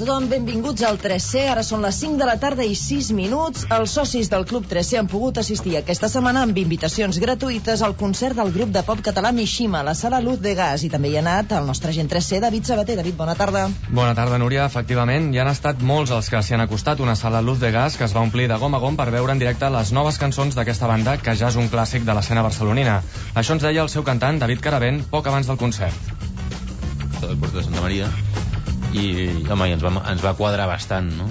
tothom, benvinguts al 3C. Ara són les 5 de la tarda i 6 minuts. Els socis del Club 3C han pogut assistir aquesta setmana amb invitacions gratuïtes al concert del grup de pop català Mishima, a la sala Luz de Gas. I també hi ha anat el nostre agent 3C, David Sabater. David, bona tarda. Bona tarda, Núria. Efectivament, hi han estat molts els que s'hi han acostat. Una sala Luz de Gas que es va omplir de gom a gom per veure en directe les noves cançons d'aquesta banda, que ja és un clàssic de l'escena barcelonina. Això ens deia el seu cantant, David Caravent, poc abans del concert. Del Puerto de Santa Maria. I home, ens va quadrar bastant, no?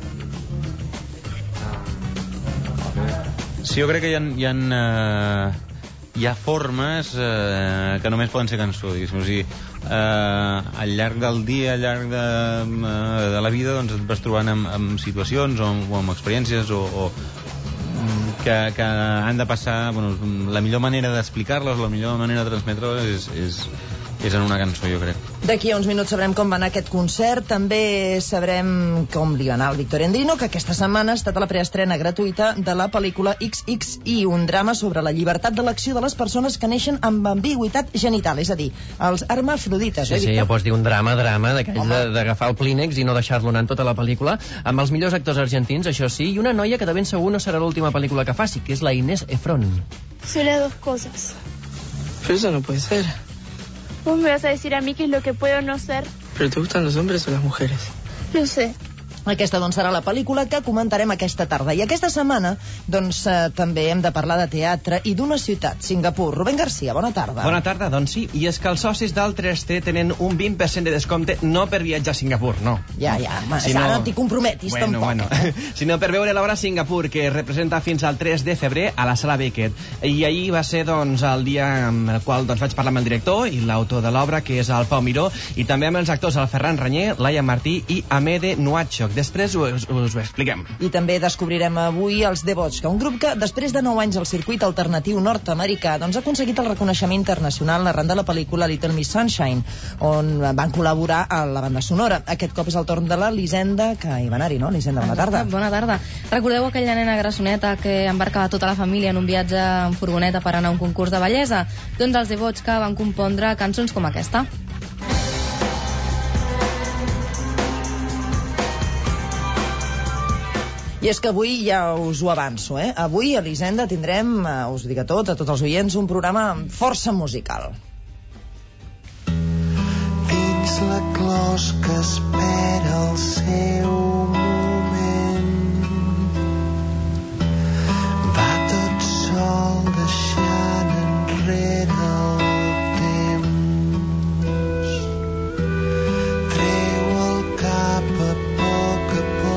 Sí, jo crec que hi ha formes que només poden ser cançó, diguéssim. O sigui, al llarg del dia, al llarg de la vida, doncs et vas trobant amb situacions o amb experiències que han de passar. Bueno, la millor manera d'explicar-les, la millor manera de transmetre-les és en una cançó, jo crec. D'aquí a uns minuts sabrem com va anar aquest concert. També sabrem com li va anar al Víctor Endrino, que aquesta setmana ha estat a la preestrena gratuïta de la pel·lícula XXI, un drama sobre la llibertat d'elecció de les persones que neixen amb ambigüitat genital, és a dir, els hermafrodites. Sí, ja pots dir un drama d'aquells d'agafar el Kleenex i no deixar-lo anar en tota la pel·lícula, amb els millors actors argentins, això sí, i una noia que de ben segur no serà l'última pel·lícula que faci, que és la Inés Efron. Solo dos cosas. Pero eso no puede ser. Vos me vas a decir a mí qué es lo que puedo o no ser. ¿Pero te gustan los hombres o las mujeres? Lo sé. Aquesta, doncs, serà la pel·lícula que comentarem aquesta tarda. I aquesta setmana, doncs, també hem de parlar de teatre i d'una ciutat, Singapur. Rubén García, bona tarda. Bona tarda, doncs sí. I és que els socis del 3T tenen un 20% de descompte, no per viatjar a Singapur, no. Ja, ara no t'hi comprometis, tampoc. Bueno, sinó per veure l'obra Singapur, que es representa fins al 3 de febrer a la Sala Beckett. I ahir va ser, doncs, el dia en el qual vaig parlar amb el director i l'autor de l'obra, que és el Pau Miró, i també amb els actors el Ferran Ranyer, Laia Martí i Amede Nuacho. Després us ho expliquem. I també descobrirem avui els The Bots, un grup que, després de 9 anys al circuit alternatiu nord-americà, doncs ha aconseguit el reconeixement internacional arran de la pel·lícula Little Miss Sunshine, on van col·laborar a la banda sonora. Aquest cop és el torn de la Lisenda, que hi va anar-hi, no? Lisenda, bona tarda. Bona tarda. Recordeu aquella nena grassoneta que embarcava tota la família en un viatge en furgoneta per anar a un concurs de bellesa? Doncs els The Bots que van compondre cançons com aquesta. I és que avui ja us ho avanço, Avui a l'Hisenda tindrem, us ho dic a tots els oients, un programa força musical. Dins la closca espera el seu moment. Va tot sol deixant enrere el temps. Treu el cap a poc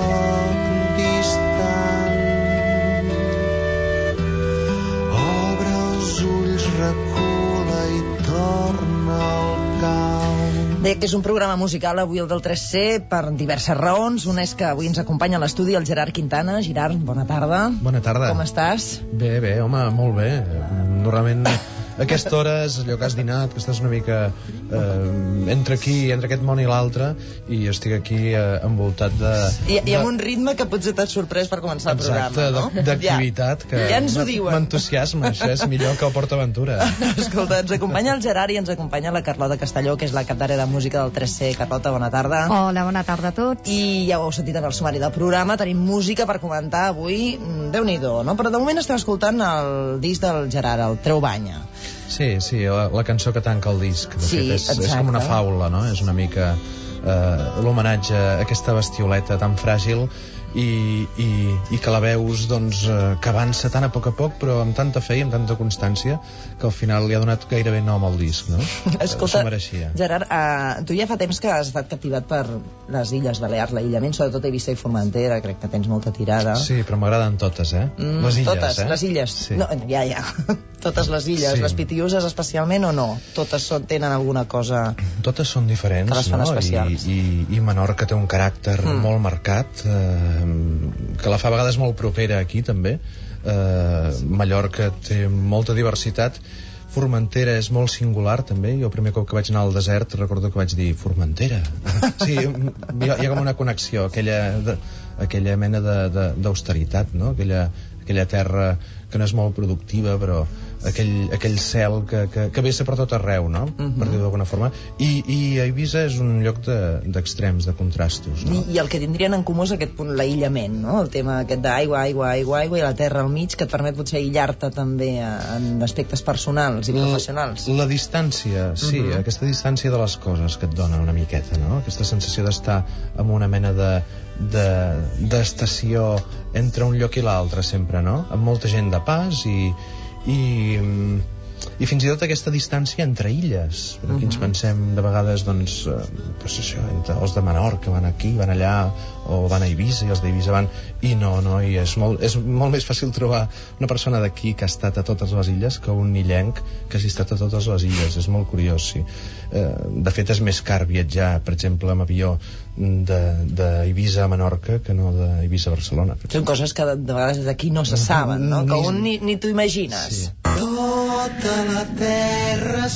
recula i torna al cau. Bé, que és un programa musical avui el del 3C per diverses raons. Una és que avui ens acompanya a l'estudi el Gerard Quintana. Gerard, bona tarda. Bona tarda. Com estàs? Bé, home, molt bé. Normalment a aquesta hora és allò que has dinat, que estàs una mica entre aquest món i l'altre, i estic aquí envoltat de... I amb un ritme que potser t'has sorprès per començar el programa, no? Exacte, d'activitat, que ja ens ho diuen. M'entusiasma, això és millor que el Port Aventura. Escolta, ens acompanya el Gerard i ens acompanya la Carlota Castelló, que és la cap d'àrea de música del 3C. Carlota, bona tarda. Hola, bona tarda a tots. I ja ho heu sentit en el sumari del programa, tenim música per comentar avui, Déu-n'hi-do, no? Però de moment estem escoltant el disc del Gerard, el Treu Banya. Sí, la cançó que tanca el disc. De fet, és com una faula, no? És una mica l'homenatge a aquesta bestioleta tan fràgil i que la veus, doncs, que avança tan a poc, però amb tanta fe i amb tanta constància, que al final li ha donat gairebé nom al disc, no? Escolta, s'ho mereixia. Gerard, tu ja fa temps que has estat captivat per les Illes Balears, l'aïllament, sobretot Eivissa i Formentera, crec que tens molta tirada. Sí, però m'agraden totes, les illes, totes, les illes. Sí. No, ja. Totes les illes, sí. Les Pitiüses especialment o no? Totes tenen alguna cosa... Totes són diferents, que les fan especials. I Menorca té un caràcter molt marcat, que la fa a vegades molt propera aquí també. Mallorca té molta diversitat. Formentera és molt singular també. Jo el primer cop que vaig anar al desert recordo que vaig dir Formentera. Sí, hi ha com una connexió, aquella mena d'austeritat, no? Aquella terra que no és molt productiva, però aquell cel que vessa per tot arreu, no? Per dir-ho d'alguna forma. I Eivissa és un lloc d'extrems, de contrastos, no? I el que tindrien en comú és aquest punt, l'aïllament, no? El tema aquest d'aigua, aigua, aigua, aigua, i la terra al mig, que et permet potser aïllar-te també en aspectes personals i professionals. La distància, sí, aquesta distància de les coses que et dona una miqueta, no? Aquesta sensació d'estar en una mena d'estació entre un lloc i l'altre sempre, no? Amb molta gent de pas i fins i tot aquesta distància entre illes, perquè aquí ens pensem de vegades, doncs això, entre els de Menorca van aquí, van allà, o van a Eivissa i els d'Eivissa van, i no, i és molt més fàcil trobar una persona d'aquí que ha estat a totes les illes que un illenc que hagi estat a totes les illes. És molt curiós, sí. De fet és més car viatjar, per exemple, amb avió d'Eivissa a Menorca que no d'Eivissa a Barcelona. Són coses que de vegades d'aquí no se saben, no? Que un ni t'ho imagines. Sí. Tota la terra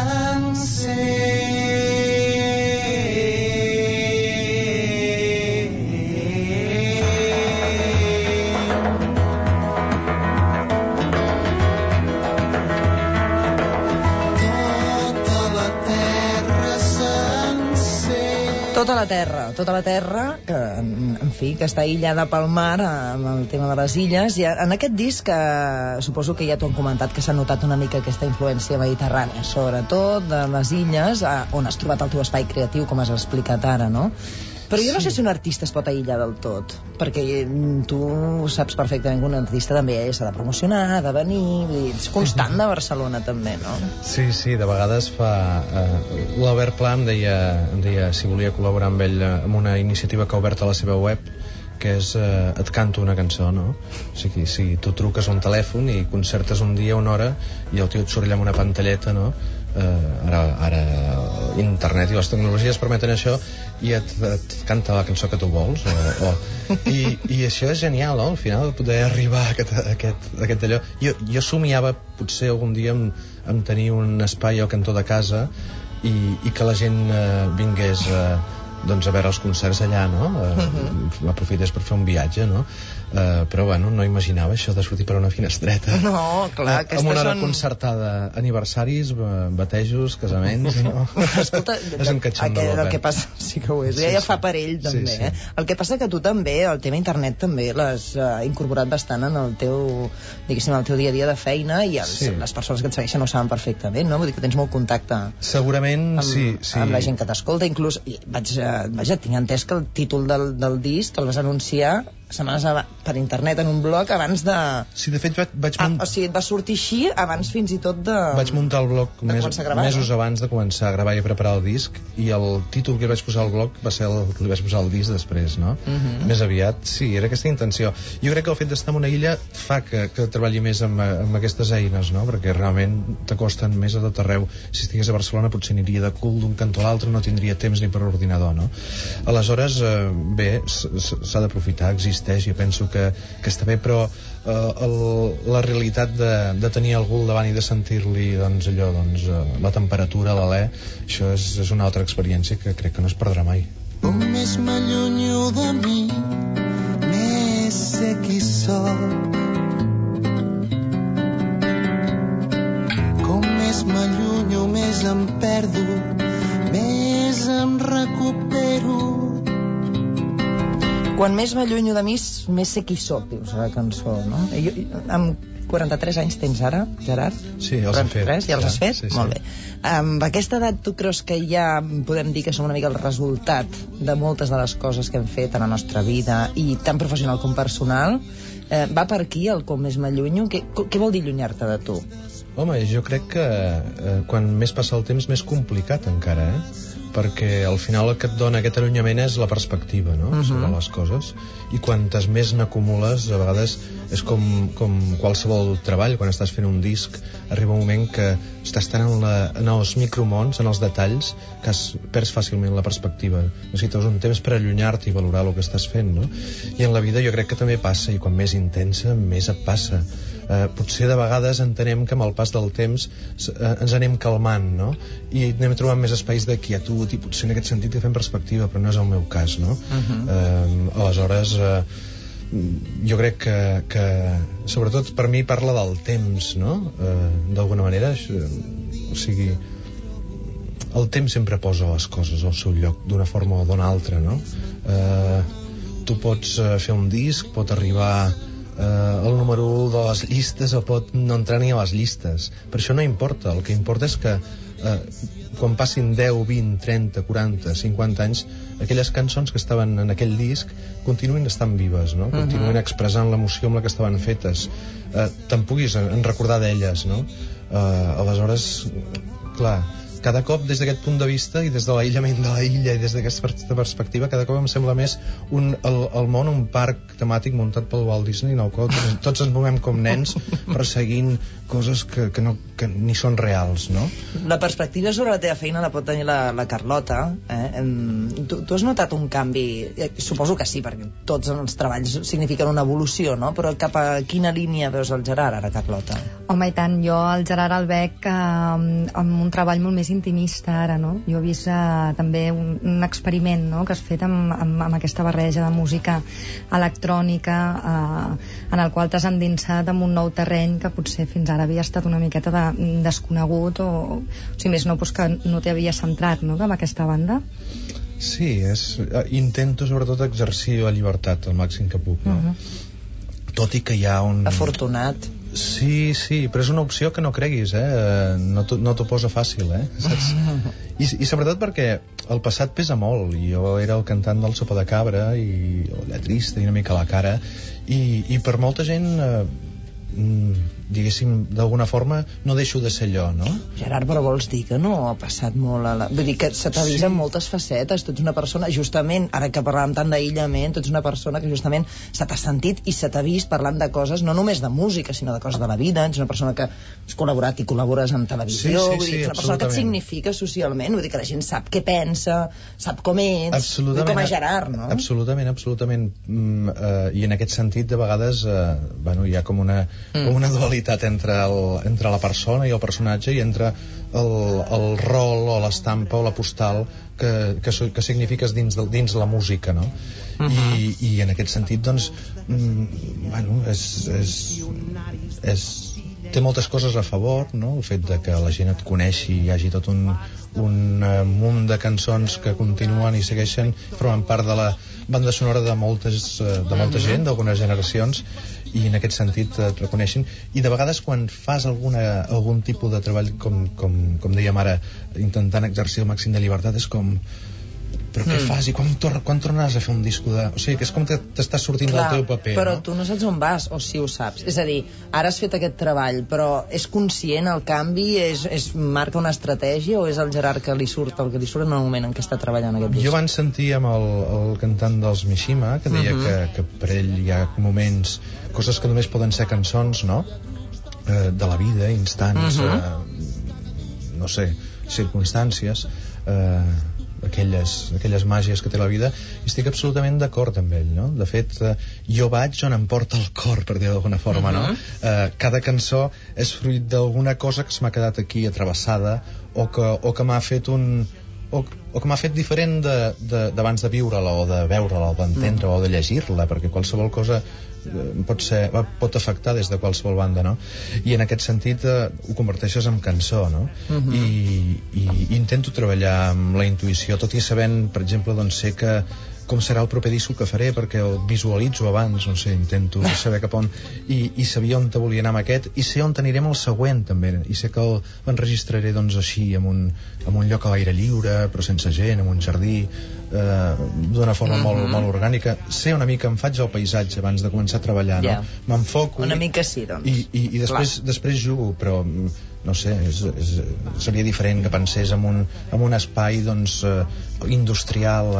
Tota la terra, que, en fi, que està aïllada pel mar amb el tema de les illes. I en aquest disc, suposo que ja t'ho han comentat, que s'ha notat una mica aquesta influència mediterrània, sobretot de les illes, on has trobat el teu espai creatiu, com has explicat ara, no? Però jo no sé si un artista es pot aïllar del tot, perquè tu saps perfectament que un artista també s'ha de promocionar, ha de venir, és constant de Barcelona també, no? Sí, de vegades fa... L'Albert Pla em deia si volia col·laborar amb ell en una iniciativa que ha obert a la seva web, que és et canto una cançó, no? O sigui, si tu truques a un telèfon i concertes un dia, una hora, i el tio et surt allà amb una pantalleta, no? Ara internet i les tecnologies permeten això, i et canta la cançó que tu vols, i això és genial, no? Al final poder arribar a aquest allò. Jo somiava potser algun dia en tenir un espai al cantó de casa i que la gent vingués doncs a veure els concerts allà, no? Aprofités per fer un viatge, no? Però bueno, no imaginava això de sortir per una finestreta. No, clar, amb una hora concertada, aniversaris, batejos, casaments, no? Escolta, és un catxondo. El que passa, sí que ho és, ja fa per ell també, sí. El que passa que tu també, el tema internet també l'has incorporat bastant en el teu, diguéssim, el teu dia a dia de feina, i les persones que et segueixen ho saben perfectament, no? Vull dir que tens molt contacte segurament amb la gent que t'escolta. Inclús tinc entès que el títol del disc el vas anunciar setmanes per internet en un blog abans de... Sí, de fet vaig o sigui, et va sortir així abans fins i tot de... Vaig muntar el blog mesos abans de començar a gravar i a preparar el disc, i el títol que vaig posar al blog va ser el que li vaig posar al disc després, no? Més aviat, sí, era aquesta intenció. Jo crec que el fet d'estar en una illa fa que treballi més amb aquestes eines, no? Perquè realment t'acosten més a tot arreu. Si estigués a Barcelona potser aniria de cul d'un cantó a l'altre, no tindria temps ni per ordinador, no? Aleshores, bé, s'ha d'aprofitar, jo penso que està bé, però la realitat de tenir algú al davant i de sentir-li la temperatura, l'alè, això és una altra experiència que crec que no es perdrà mai. Com més m'allunyo de mi, més sé qui soc. Com més m'allunyo, més em perdo, més em recupero. Quan més m'allunyo de mi, més sé qui soc, dius la cançó, no? Amb 43 anys tens ara, Gerard? Sí, els he fet. Ja els has fet? Sí. Molt bé. Amb aquesta edat, tu creus que ja podem dir que som una mica el resultat de moltes de les coses que hem fet a la nostra vida, i tant professional com personal? Va per aquí el com més m'allunyo? Què vol dir allunyar-te de tu? Home, jo crec que quan més passa el temps més complicat encara, perquè al final el que et dona aquest allunyament és la perspectiva, no? Sobre les coses, i quantes més n'acumules, a vegades és com qualsevol treball. Quan estàs fent un disc arriba un moment que estàs tan en els micromons, en els detalls, que perds fàcilment la perspectiva. Necessites un temps per allunyar-te i valorar el que estàs fent, no? I en la vida jo crec que també passa, i quan més intensa més et passa. Potser de vegades entenem que amb el pas del temps ens anem calmant, no? I anem trobant més espais de quietud, i potser en aquest sentit fem perspectiva, però no és el meu cas, no? Aleshores jo crec que sobretot per mi parla del temps, no? D'alguna manera, o sigui, el temps sempre posa les coses al seu lloc d'una forma o d'una altra, no? Tu pots fer un disc, pot arribar el número 1 de les llistes o pot no entrar ni a les llistes. Per això no importa, el que importa és que quan passin 10, 20, 30, 40, 50 anys, aquelles cançons que estaven en aquell disc continuïn estant vives, no? Continuïn expressant l'emoció amb la que estaven fetes. Te'n puguis en recordar d'elles, no? Aleshores, clar, cada cop des d'aquest punt de vista i des de l'aïllament de l'illa i des d'aquesta perspectiva, cada cop em sembla més el món un parc temàtic muntat pel Walt Disney, en el qual tots ens movem com nens perseguint coses que ni són reals, no? La perspectiva sobre la teva feina la pot tenir la Carlota. Tu has notat un canvi? Suposo que sí, perquè tots els treballs signifiquen una evolució, no? Però cap a quina línia veus el Gerard ara, Carlota? Home, i tant, jo el Gerard el veig amb un treball molt més intimista ara, no? Jo he vist també un experiment, no?, que has fet amb aquesta barreja de música electrònica en el qual t'has endinsat en un nou terreny que potser fins ara havia estat una miqueta desconegut o si més no, doncs que no t'hi havia centrat, no?, amb aquesta banda. Sí, intento sobretot exercir la llibertat al màxim que puc, no? Tot i que hi ha un... Afortunat. Sí, però és una opció que no creguis, no t'ho posa fàcil, saps? I sobretot perquè el passat pesa molt. Jo era el cantant del Sopa de Cabra i el lletrista i una mica la cara i per molta gent diguéssim, d'alguna forma no deixo de ser allò, no? Gerard, però vols dir que no ha passat molt vull dir que se t'ha vist en moltes facetes. Tu ets una persona, justament, ara que parlàvem tant d'aïllament, tu ets una persona que justament se t'ha sentit i se t'ha vist parlant de coses, no només de música, sinó de coses de la vida. Ets una persona que has col·laborat i col·labores en televisió, vull dir, una persona que et significa socialment, vull dir que la gent sap què pensa, sap com ets, com a Gerard, no? Absolutament. I en aquest sentit, de vegades, hi ha com una dualitat entre la persona i el personatge i entre el rol o l'estampa o la postal que signifiques dins la música, no? I en aquest sentit, doncs, té moltes coses a favor, no? El fet de que la gent et coneixi, hi hagi tot un munt de cançons que continuen i segueixen, formen part de la banda sonora de molta gent, d'algunes generacions, i en aquest sentit et reconeixen. I de vegades quan fas algun tipus de treball com dèiem ara, intentant exercir el màxim de llibertat, és com... Però què fas? I quan tornaràs a fer un disco de... O sigui, que és com que t'estàs sortint del teu paper, però no? Tu no saps on vas, o si ho saps. És a dir, ara has fet aquest treball, però és conscient el canvi? Marca una estratègia o és el Gerard que li surt el que li surt en el moment en què està treballant aquest disc? Jo abans sentia amb el cantant dels Mishima, que deia que per ell hi ha moments, coses que només poden ser cançons, no? De la vida, instants, no sé, circumstàncies... aquelles màgies que té la vida, i estic absolutament d'acord amb ell, no? De fet, jo vaig on em porta el cor, per dir d'alguna forma, no? Cada cançó és fruit d'alguna cosa que se m'ha quedat aquí atravessada o que m'ha fet o que m'ha fet diferent d'abans de viure-la o de veure-la o d'entendre-la o de llegir-la, perquè qualsevol cosa pot afectar des de qualsevol banda, no? I en aquest sentit ho converteixes en cançó, no? I intento treballar amb la intuïció, tot i sabent, per exemple, doncs sé que com serà el proper disc que faré, perquè el visualitzo abans, no sé, intento saber cap on, i sabia on te volia anar amb aquest, i sé on anirem el següent també, i sé que l'enregistraré doncs així, en un lloc a l'aire lliure, però sense gent, en un jardí, d'una forma molt orgànica. Sé una mica, em faig el paisatge abans de començar a treballar, no? M'enfoco una mica sí, doncs. I després jugo, però no sé, seria diferent que pensés en un espai doncs industrial,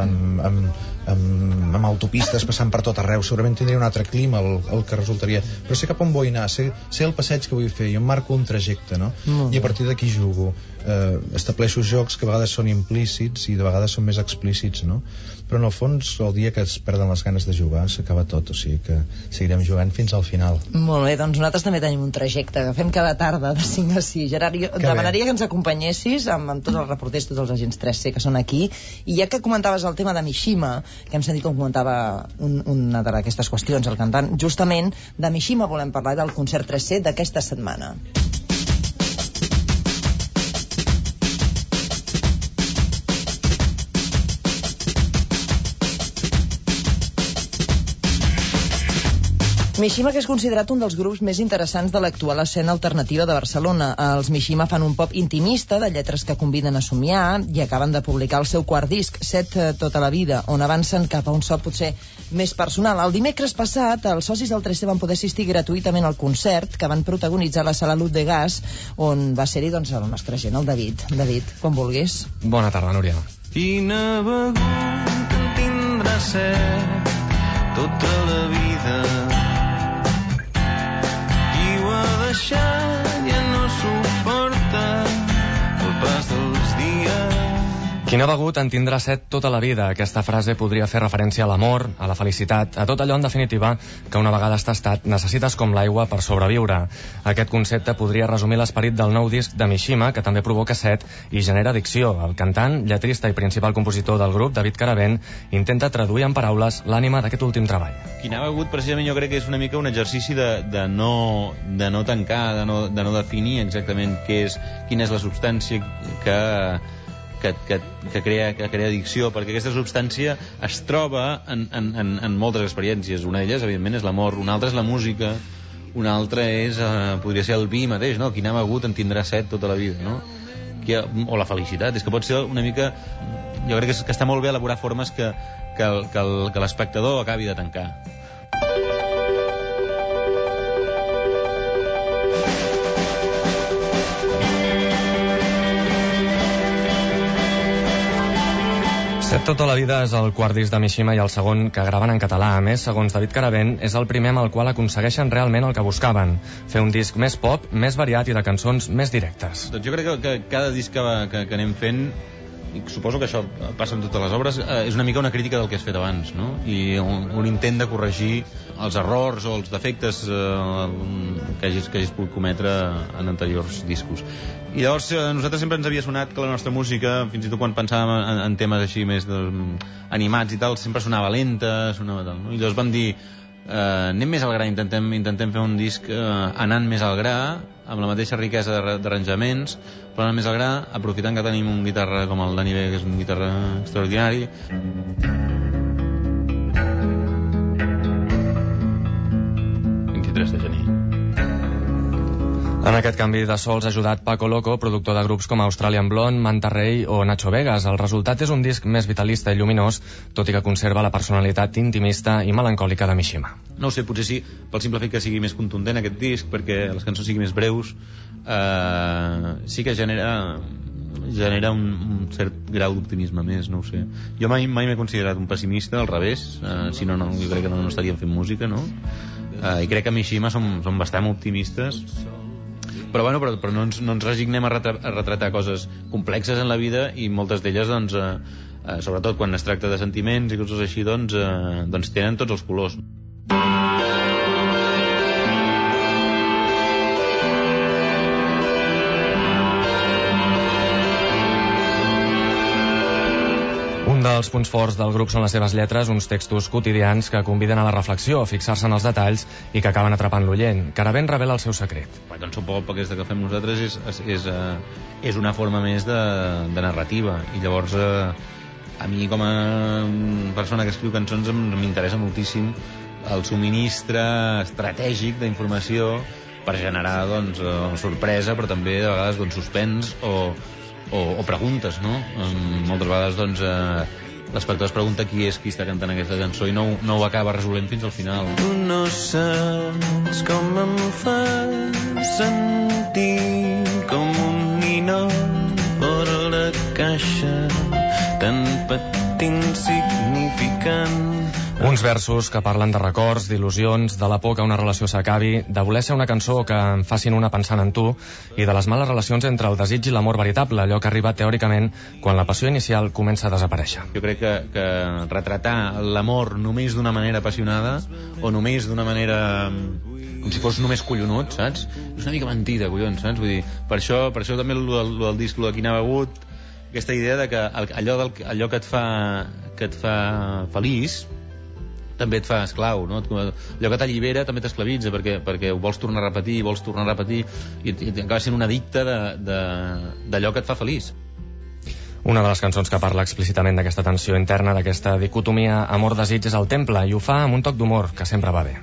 amb autopistes passant per tot arreu. Segurament tindria un altre clima el que resultaria, però sé cap on vull anar, sé el passeig que vull fer, jo em marco un trajecte, no? I a partir d'aquí jugo, estableixo jocs que a vegades són implícits i de vegades són més explícits, no? Però en el fons, el dia que es perden les ganes de jugar s'acaba tot, o sigui que seguirem jugant fins al final. Molt bé, doncs nosaltres també tenim un trajecte, agafem cada tarda de 5 a 6. Gerard, jo et demanaria que ens acompanyessis amb tots els reporters, tots els agents 3C que són aquí, i ja que comentaves el tema de Mishima, que hem sentit com comentava una d'aquestes qüestions, el cantant. Justament de Mishima volem parlar del concert 3C d'aquesta setmana. Mishima, que és considerat un dels grups més interessants de l'actual escena alternativa de Barcelona. Els Mishima fan un pop intimista, de lletres que conviden a somiar, i acaben de publicar el seu quart disc, 7 tota la vida, on avancen cap a un so potser més personal. El dimecres passat, els socis del 3C van poder assistir gratuïtament al concert que van protagonitzar a la sala Luz de Gas, on va ser-hi doncs, el nostre gent, el David. David, quan vulguis. Bona tarda, Núria. Quina begut tindrà set tota la vida. Ja no suporta el pas dels dies. Qui no ha begut en tindrà set tota la vida. Aquesta frase podria fer referència a l'amor, a la felicitat, a tot allò, en definitiva, que una vegada has tastat necessites com l'aigua per sobreviure. Aquest concepte podria resumir l'esperit del nou disc de Mishima, que també provoca set i genera addicció. El cantant, lletrista i principal compositor del grup, David Caravent, intenta traduir en paraules l'ànima d'aquest últim treball. Qui n'ha begut, precisament, jo crec que és una mica un exercici de no tancar, de no definir exactament quina és la substància que crea addicció, perquè aquesta substància es troba en moltes experiències. Una d'elles, evidentment, és l'amor, una altra és la música, una altra és, podria ser el vi mateix, no? Qui n'ha begut en tindrà set tota la vida, no? O la felicitat, és que pot ser una mica... Jo crec que està molt bé elaborar formes que l'espectador acabi de tancar. Set tota la vida és el quart disc de Mishima i el segon que graven en català. A més, segons David Caravent, és el primer amb el qual aconsegueixen realment el que buscaven: fer un disc més pop, més variat i de cançons més directes. Doncs jo crec que cada disc que anem fent, i suposo que això passa en totes les obres, és una mica una crítica del que has fet abans, no? I un intent de corregir els errors o els defectes que hagis pogut cometre en anteriors discos. I llavors a nosaltres sempre ens havia sonat que la nostra música, fins i tot quan pensàvem en temes així més animats i tal, sempre sonava lenta, sonava tal, no? I llavors vam dir, anem més al gra, intentem fer un disc anant més al gra, amb la mateixa riquesa d'arranjaments, però anant més al gra, aprofitant que tenim un guitarra com el Dani B, que és un guitarra extraordinari. De gener. En aquest canvi de sols ha ajudat Paco Loco, productor de grups com Australian Blonde, Manta Ray o Nacho Vegas. El resultat és un disc més vitalista i lluminós, tot i que conserva la personalitat intimista i melancòlica de Mishima. No ho sé, potser sí, pel simple fet que sigui més contundent aquest disc, perquè les cançons siguin més breus, sí que genera un cert grau d'optimisme més, no ho sé. Jo mai m'he considerat un pessimista, al revés, si no, jo crec que no estaríem fent música, no? I crec que a Mishima som bastant optimistes, però no ens resignem a retratar coses complexes en la vida, i moltes d'elles, doncs, sobretot quan es tracta de sentiments i coses així, doncs tenen tots els colors. Un dels punts forts del grup són les seves lletres, uns textos quotidians que conviden a la reflexió, a fixar-se en els detalls i que acaben atrapant l'oient. Caravent revela el seu secret. La cançó pop aquesta que fem nosaltres és una forma més de narrativa, i llavors a mi, com a persona que escriu cançons, m'interessa moltíssim el subministre estratègic d'informació per generar, doncs, sorpresa, però també de vegades, doncs, suspens o preguntes, no? Moltes vegades, doncs, l'espectador es pregunta qui està cantant aquesta cançó i no ho acaba resolent fins al final. Tu no saps com em fas sentir com un ninot fora la caixa, tan petit, insignificant. Uns versos que parlen de records, d'il·lusions, de la por que una relació s'acabi, de voler ser una cançó que en facin una pensant en tu, i de les males relacions entre el desig i l'amor veritable, allò que arriba teòricament quan la passió inicial comença a desaparèixer. Jo crec que retratar l'amor només d'una manera apassionada, o només d'una manera com si fos només collonut, saps? És una mica mentida, collons, saps? Vull dir, per això també el del disc, el de Qui n'ha begut, aquesta idea de que allò que et fa que et fa feliç també et fa esclau, no? Allò que t'allibera també t'esclavitza perquè ho vols tornar a repetir i acabes sent un addicte d'allò que et fa feliç. Una de les cançons que parla explícitament d'aquesta tensió interna, d'aquesta dicotomia amor-desig és El Temple, i ho fa amb un toc d'humor que sempre va bé.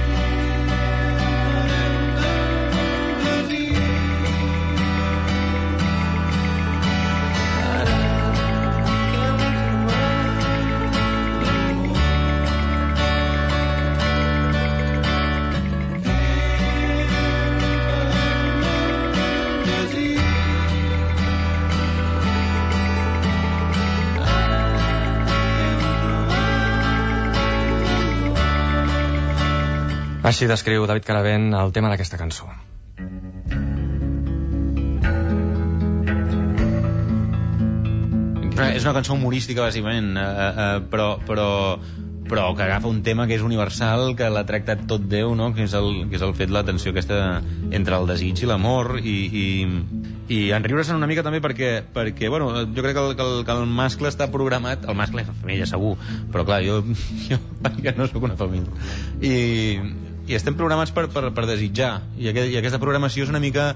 Així descriu David Caravent el tema d'aquesta cançó. És una cançó humorística, bàsicament, però que agafa un tema que és universal, que l'ha tractat tot Déu, no? que és el fet, la tensió aquesta entre el desig i l'amor, i en riure-se'n una mica també perquè bueno, jo crec que el mascle està programat, el mascle és la família segur, però clar, jo perquè no sóc una família, i estem programats per desitjar, i aquesta programació és una mica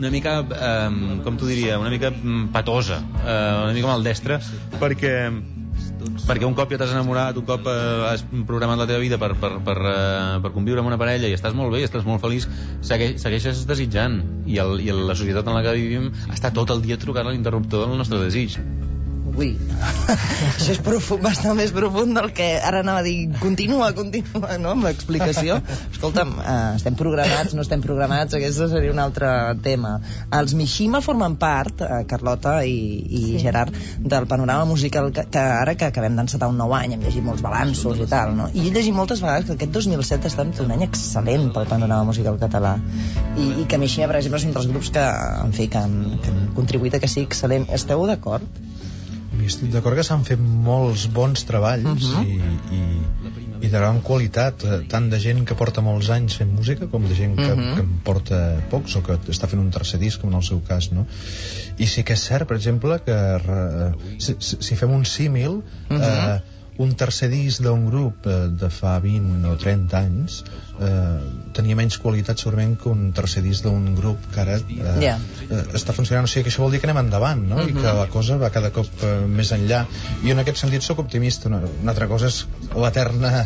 com t'ho diria, una mica patosa, una mica maldestra, perquè un cop ja t'has enamorat, un cop has programat la teva vida per conviure amb una parella i estàs molt bé, i estàs molt feliç, segueixes desitjant, i la societat en la que vivim està tot el dia trucant a l'interruptor del nostre desig. Ui, això és bastant més profund del que ara anava a dir. Continua, no?, amb l'explicació. Escolta'm, estem programats, no estem programats, aquest seria un altre tema. Els Mishima formen part, Carlota i Gerard, del panorama musical que ara que acabem d'encetar un nou any, hem llegit molts balanços i tal, no? I he llegit moltes vegades que aquest 2007 ha estat un any excel·lent pel panorama musical català, i que Mishima, per exemple, és un dels grups que, en fi, que han contribuït a que sigui excel·lent. Esteu d'acord? Estic d'acord que s'han fet molts bons treballs i de gran qualitat, tant de gent que porta molts anys fent música com de gent que en porta pocs o que està fent un tercer disc, com en el seu cas, no? I sí que és cert, per exemple, que si fem un símil, un tercer disc d'un grup de fa 20 o 30 anys tenia menys qualitat segurament que un tercer disc d'un grup que ara està funcionant, o sigui que això vol dir que anem endavant, no? I que la cosa va cada cop més enllà, i en aquest sentit sóc optimista. Una altra cosa és l'eterna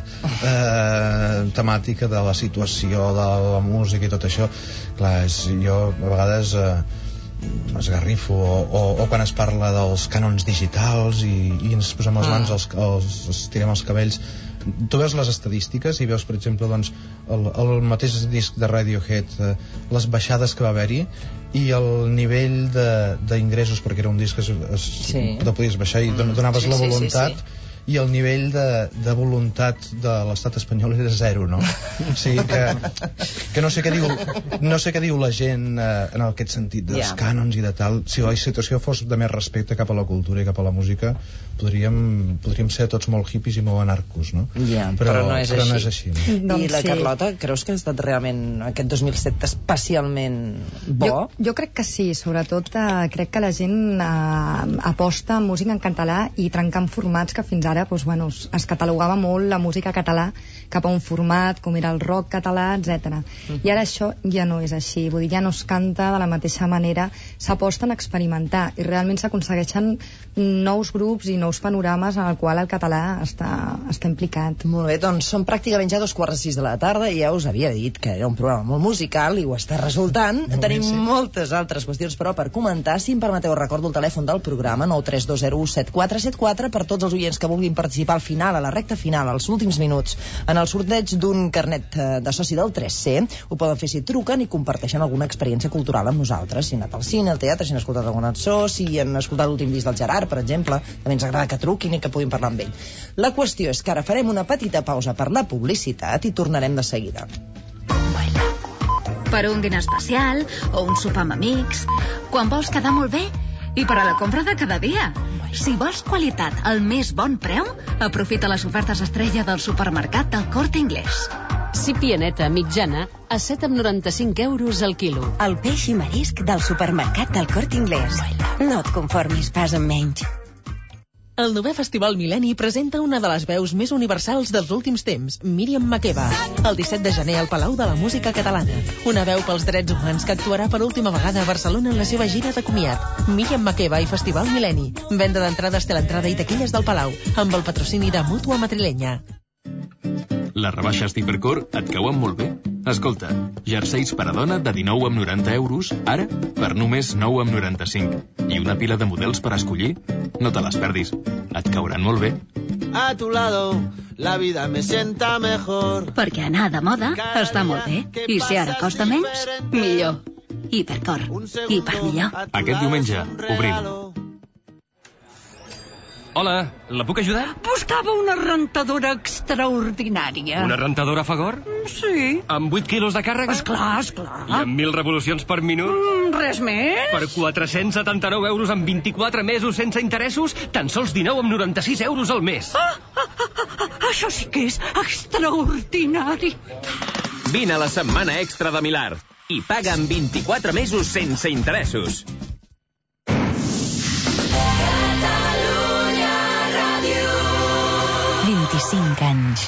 temàtica de la situació de la música i tot això. Clar, jo a vegades esgarrifo, o quan es parla dels cànons digitals i ens posem les mans, els tirem els cabells. Tu veus les estadístiques i veus, per exemple, doncs, el mateix disc de Radiohead, les baixades que va haver-hi i el nivell d'ingressos, perquè era un disc que no podies baixar i donaves la voluntat, i el nivell de voluntat de l'estat espanyol era zero, no? O sigui que no sé què diu la gent en aquest sentit dels cànons i de tal. Si la situació fos de més respecte cap a la cultura i cap a la música, podríem ser tots molt hippies i molt anarcos, no? Però no és així. I la Carlota, creus que ha estat realment aquest 2007 especialment bo? Jo crec que sí, sobretot crec que la gent aposta en música en català i trencant formats que fins ara es catalogava molt la música català cap a un format com era el rock català, etc. I ara això ja no és així, vull dir, ja no es canta de la mateixa manera, s'aposta en experimentar i realment s'aconsegueixen nous grups i nous panorames en el qual el català està implicat. Molt bé, doncs són pràcticament ja 2:45 de la tarda i ja us havia dit que era un programa molt musical i ho està resultant. Tenim moltes altres qüestions, però per comentar, si em permeteu, recordo el telèfon del programa 932017474 per tots els oients que vulguin participar al final, a la recta final, als últims minuts, en el sorteig d'un carnet de soci del 3C. Ho poden fer si truquen i comparteixen alguna experiència cultural amb nosaltres, si han anat al cine, al teatre, si han escoltat alguna cançó, si han escoltat l'últim disc del Gerard, per exemple. També ens agrada que truquin i que puguin parlar amb ell. La qüestió és que ara farem una petita pausa per la publicitat i tornarem de seguida. Per un dinar especial o un sopar amb amics, quan vols quedar molt bé i per a la compra de cada dia. Si vols qualitat al més bon preu, aprofita les ofertes estrella del supermercat del Corte Inglés. Cipianeta mitjana a 7,95 euros al quilo. El peix i marisc del supermercat del Corte Inglés. No et conformis pas amb menys. El 9è Festival Mil·lenni presenta una de les veus més universals dels últims temps, Míriam Makeba, el 17 de gener al Palau de la Música Catalana. Una veu pels drets humans que actuarà per última vegada a Barcelona en la seva gira de comiat. Míriam Makeba i Festival Mil·lenni. Venda d'entrades té l'entrada i taquilles del Palau, amb el patrocini de Mútua Madrilenya. Les rebaixes d'Hipercor et cauen molt bé. Escolta, jerseis per a dona de 19,90 euros, ara per només 9,95. I una pila de models per escollir? No te les perdis. Et cauran molt bé. A tu lado, la vida me sienta mejor. Perquè anar de moda està molt bé. I si ara costa menys, millor. Hipercor. I per millor. Aquest diumenge, obrim. Hola, la puc ajudar? Buscava una rentadora extraordinària. Una rentadora Fagor? Sí. Amb 8 quilos de càrrega? Esclar, esclar. I amb 1.000 revolucions per minut? Res més? Per 479 euros en 24 mesos sense interessos, tan sols 19,96 euros al mes. Això sí que és extraordinari. Vine a la setmana extra de Milar i paga en 24 mesos sense interessos. 25 anys.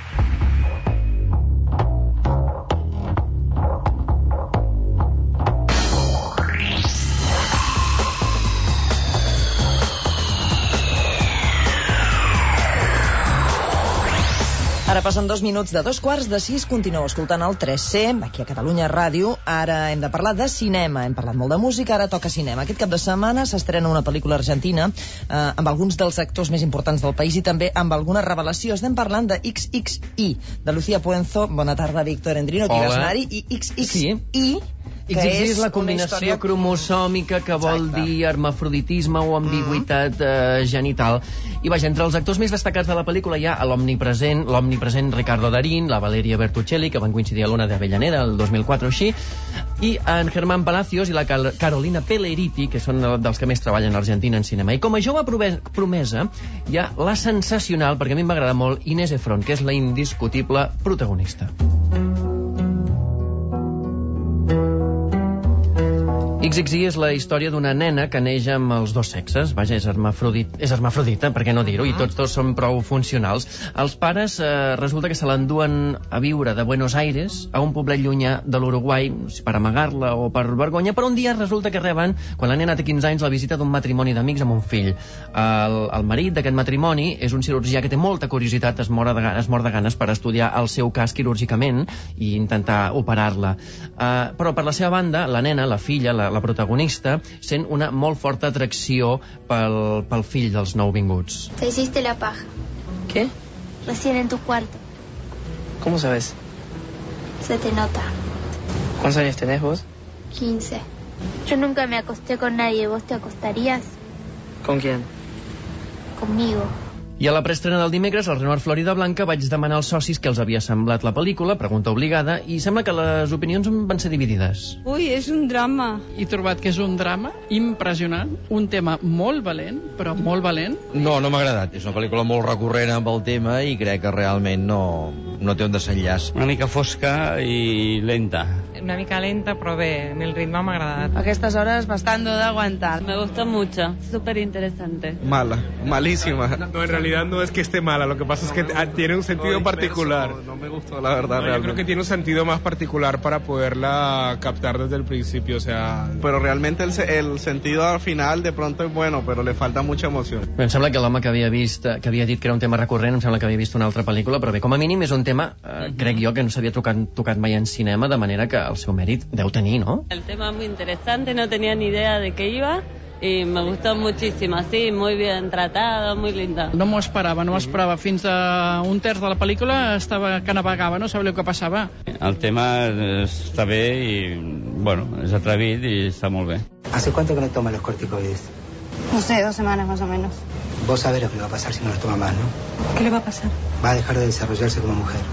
Ara passen 2 minuts de 2:45, continueu escoltant el 3C, aquí a Catalunya Ràdio. Ara hem de parlar de cinema, hem parlat molt de música, ara toca cinema. Aquest cap de setmana s'estrena una pel·lícula argentina amb alguns dels actors més importants del país i també amb alguna revelació. Estem parlant de XXI, de Lucía Puenzo. Bona tarda, Víctor Endrino, que hi vas anar-hi, i XXI... XXI és la combinació cromosòmica que vol dir hermafroditisme o ambigüitat genital. I vaja, entre els actors més destacats de la pel·lícula hi ha l'omnipresent Ricardo Darín, la Valeria Bertuccelli, que van coincidir a l'Ona de Avellaneda el 2004 o així, i en Germán Palacios i la Carolina Pelleriti, que són dels que més treballen a Argentina en cinema. I com a jove promesa hi ha la sensacional, perquè a mi m'agrada molt, Inés Efron, que és la indiscutible protagonista. XXI és la història d'una nena que neix amb els dos sexes. Vaja, és hermafrodita, per què no dir-ho, i tots dos són prou funcionals. Els pares resulta que se l'enduen a viure de Buenos Aires a un poblet llunyà de l'Uruguai, per amagar-la o per vergonya, però un dia resulta que reben, quan la nena té 15 anys, la visita d'un matrimoni d'amics amb un fill. El marit d'aquest matrimoni és un cirurgià que té molta curiositat, es mor de ganes per estudiar el seu cas quirúrgicament i intentar operar-la. Però per la seva banda, la nena, la filla, la protagonista, sent una molt forta atracció pel fill dels nouvinguts. Te hiciste la paja. ¿Qué? Recién en tu cuarto. ¿Cómo sabes? Se te nota. ¿Cuántos años tenés vos? 15. Yo nunca me acosté con nadie. ¿Vos te acostarías? ¿Con quién? Conmigo. I a la preestrena del dimecres, al Renoir Florida Blanca, vaig demanar als socis què els havia semblat la pel·lícula, pregunta obligada, i sembla que les opinions van ser dividides. Ui, és un drama. He trobat que és un drama impressionant, un tema molt valent, però molt valent. No m'ha agradat. És una pel·lícula molt recurrent amb el tema i crec que realment no té un desenllaç. Una mica fosca i lenta. Una mica lenta, però bé, el ritme m'ha agradat. Aquestes hores bastante de aguantar. Me gusta mucho, súper interesante. Mala, malísima. No, en realidad no es que esté mala, lo que pasa es que tiene un sentido particular. No me gustó, la verdad. Yo creo que tiene un sentido más particular para poderla captar desde el principio, o sea... Pero realmente el sentido al final de pronto es bueno, pero le falta mucha emoción. Em sembla que l'home que havia dit que era un tema recurrent, em sembla que havia vist una altra pel·lícula, però bé, com a mínim és un tema, crec jo, que no s'havia tocat mai en cinema, de manera que el seu mèrit deu tenir, ¿no? El tema muy interesante, no tenía ni idea de qué iba. Y me gustó muchísimo, sí, muy bien tratado, muy linda. No m'ho esperava. Fins a un terç de la pel·lícula que navegava, no sabia el que passava. El tema està bé i, bueno, és atrevit i està molt bé. ¿Hace cuánto que no toma los corticoides? No sé, 2 semanas más o menos. Vos sabés lo que le va a pasar si no los toma más, ¿no? ¿Qué le va a pasar? Va a dejar de desarrollarse como mujer.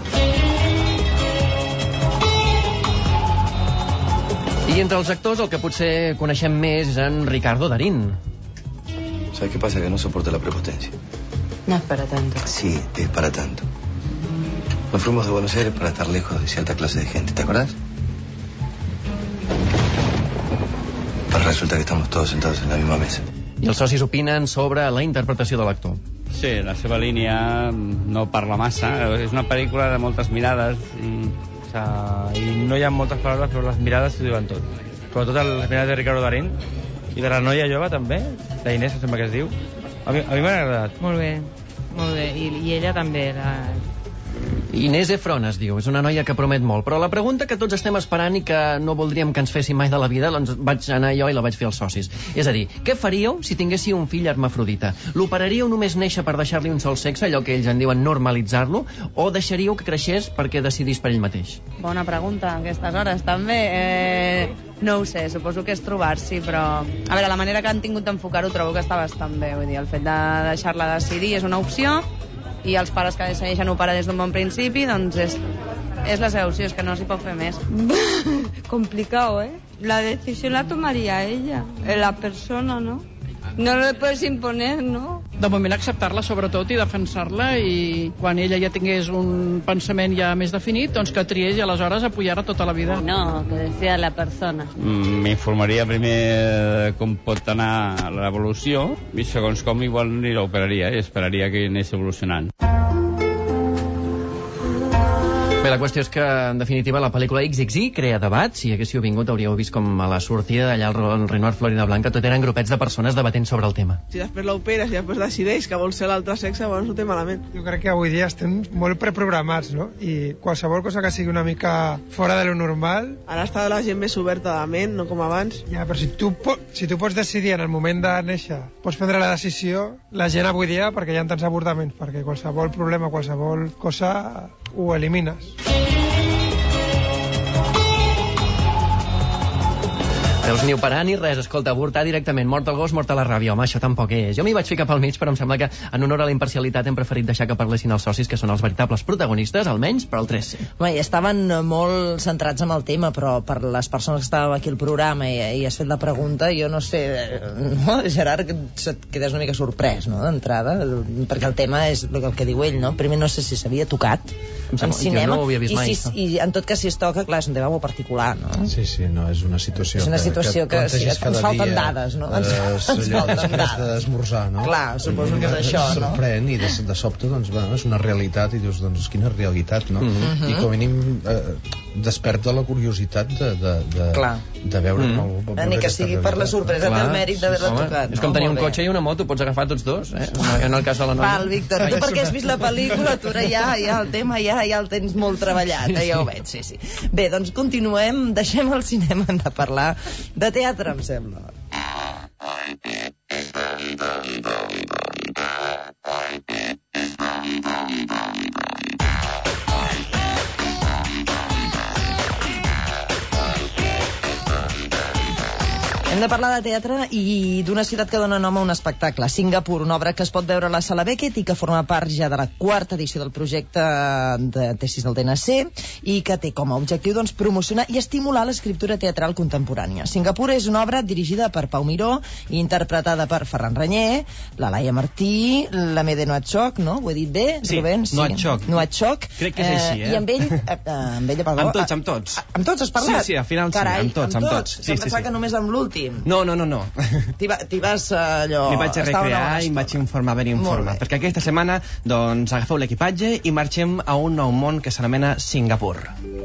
I entre els actors el que potser coneixem més és en Ricardo Darín. ¿Sabes qué pasa? Que no soporta la prepotencia. No es para tanto. Sí, es para tanto. Nos fuimos de Buenos Aires para estar lejos de cierta clase de gente, ¿te acordás? Pero resulta que estamos todos sentados en la misma mesa. I els socis opinen sobre la interpretació de l'actor. Sí, la seva línia no parla massa. És una pel·lícula de moltes mirades i no hi ha moltes paraules, però les mirades s'ho diuen tot. Sobretot les mirades de Ricardo Darín i de la noia jove també, la Inés, em sembla que es diu. A mi m'ha agradat. Molt bé. I ella també. Inés Efron es diu, és una noia que promet molt. Però la pregunta que tots estem esperant i que no voldríem que ens fessin mai de la vida, doncs vaig anar jo i la vaig fer als socis. És a dir, què faríeu si tinguéssiu un fill hermafrodita? L'operaríeu només néixer per deixar-li un sol sexe, allò que ells en diuen normalitzar-lo, o deixaríeu que creixés perquè decidís per ell mateix? Bona pregunta, a aquestes hores, també. No ho sé, suposo que és trobar-s'hi, però... A veure, la manera que han tingut d'enfocar-ho trobo que està bastant bé. Vull dir, el fet de deixar-la decidir és una opció, i els pares que decideixen operar des d'un bon principi, doncs és la seva opció, és que no s'hi pot fer més. Complicado, ¿eh? La decisión la tomaría ella, la persona, ¿no? No le puedes imponer, ¿no? De moment acceptar-la, sobretot, i defensar-la, i quan ella ja tingués un pensament ja més definit, doncs que triés i aleshores apoyar-la tota la vida. No, que decida la persona. M'informaria primer com pot anar l'evolució i segons com igual ni l'operaria i esperaria que anés evolucionant. Bé, la qüestió és que, en definitiva, la pel·lícula XXI crea debat. Si haguéssiu vingut, hauríeu vist com a la sortida d'allà al Renoir Florida Blanca tot eren grupets de persones debatent sobre el tema. Si després l'operes i després decideix que vol ser l'altre sexe, llavors ho té malament. Jo crec que avui dia estem molt preprogramats, no? I qualsevol cosa que sigui una mica fora de lo normal... Ara està la gent més oberta de ment, no com abans. Ja, però si tu pots decidir en el moment de néixer, pots prendre la decisió, la gent avui dia, perquè hi ha tants avortaments, perquè qualsevol problema, qualsevol cosa, ho elimines. Veus, ni operar ni res, escolta, avortar directament, mort el gos, mort a la ràbia, home, això tampoc és. Jo m'hi vaig ficar pel mig, però em sembla que en honor a la imparcialitat hem preferit deixar que parlessin els socis, que són els veritables protagonistes, almenys per al 3C. Bé, estaven molt centrats en el tema, però per les persones que estàvem aquí al programa i has fet la pregunta, jo no sé, no, Gerard, et quedes una mica sorprès, no?, d'entrada, perquè el tema és el que diu ell, no? Primer no sé si s'havia tocat en cinema, no ho havia vist mai, i en tot cas si es toca, clar, és un tema molt particular, no? Sí, no, és una situació que sí, ens falten dades, no? Ens falten dades d'esmorzar, no? Clar, suposo que és això, no? Sorprèn i de sobte, doncs, bueno, és una realitat i dius, doncs, quina realitat, no? I com a mínim desperta la curiositat de veure ni que sigui per la sorpresa del mèrit d'haver-la tocat. És com tenir un cotxe i una moto, pots agafar tots dos, en el cas de la noia. Val, Víctor, tu perquè has vist la pel·lícula, tu ara ja el tema ja el tens molt treballat, ja ho veig, sí. Bé, doncs continuem, deixem el cinema de parlar de teatre, em sembla. Hem de parlar de teatre i d'una ciutat que dona nom a un espectacle, Singapur, una obra que es pot veure a la Sala Beckett i que forma part ja de la 4ª edició del projecte de tesis del DNC i que té com a objectiu, doncs, promocionar i estimular l'escriptura teatral contemporània. Singapur és una obra dirigida per Pau Miró i interpretada per Ferran Renyer, la Laia Martí, la Mede Noatchoc, no? Ho he dit bé, Rubén? Sí, Noatchoc. Crec que és així, I amb ell, perdó. Amb tots. Amb tots has parlat? Sí, al final sí, carai, amb tots. Sí. Pensava que només amb l'últim. No. T'hi vas allò... M'hi vaig a recrear i em vaig informar ben informat. Perquè aquesta setmana, doncs, agafeu l'equipatge i marxem a un nou món que s'anomena Singapur.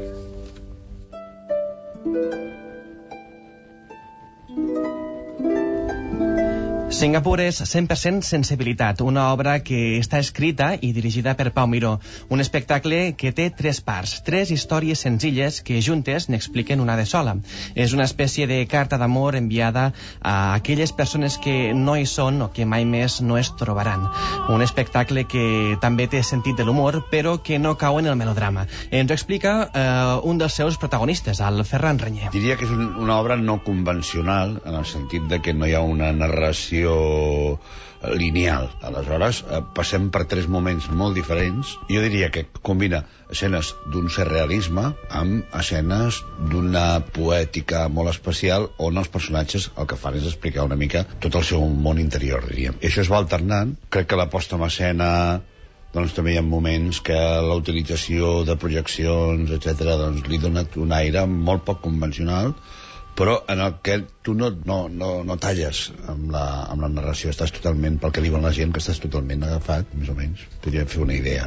Singapur és 100% sensibilitat, una obra que està escrita i dirigida per Pau Miró. Un espectacle que té 3 parts, 3 històries senzilles que juntes n'expliquen una de sola. És una espècie de carta d'amor enviada a aquelles persones que no hi són o que mai més no es trobaran. Un espectacle que també té sentit de l'humor, però que no cau en el melodrama. Ens ho explica un dels seus protagonistes, el Ferran Renyer. Diria que és una obra no convencional, en el sentit de que no hi ha una narració lineal. Aleshores, passem per 3 moments molt diferents. Jo diria que combina escenes d'un surrealisme amb escenes d'una poètica molt especial on els personatges el que fan és explicar una mica tot el seu món interior, diríem. I això es va alternant. Crec que la posta en escena, doncs també hi ha moments que la utilització de projeccions, etc., doncs li dona un aire molt poc convencional, però en el que tu no talles amb la narració, estàs totalment, pel que diuen la gent, que estàs totalment agafat, més o menys. Podríem fer una idea.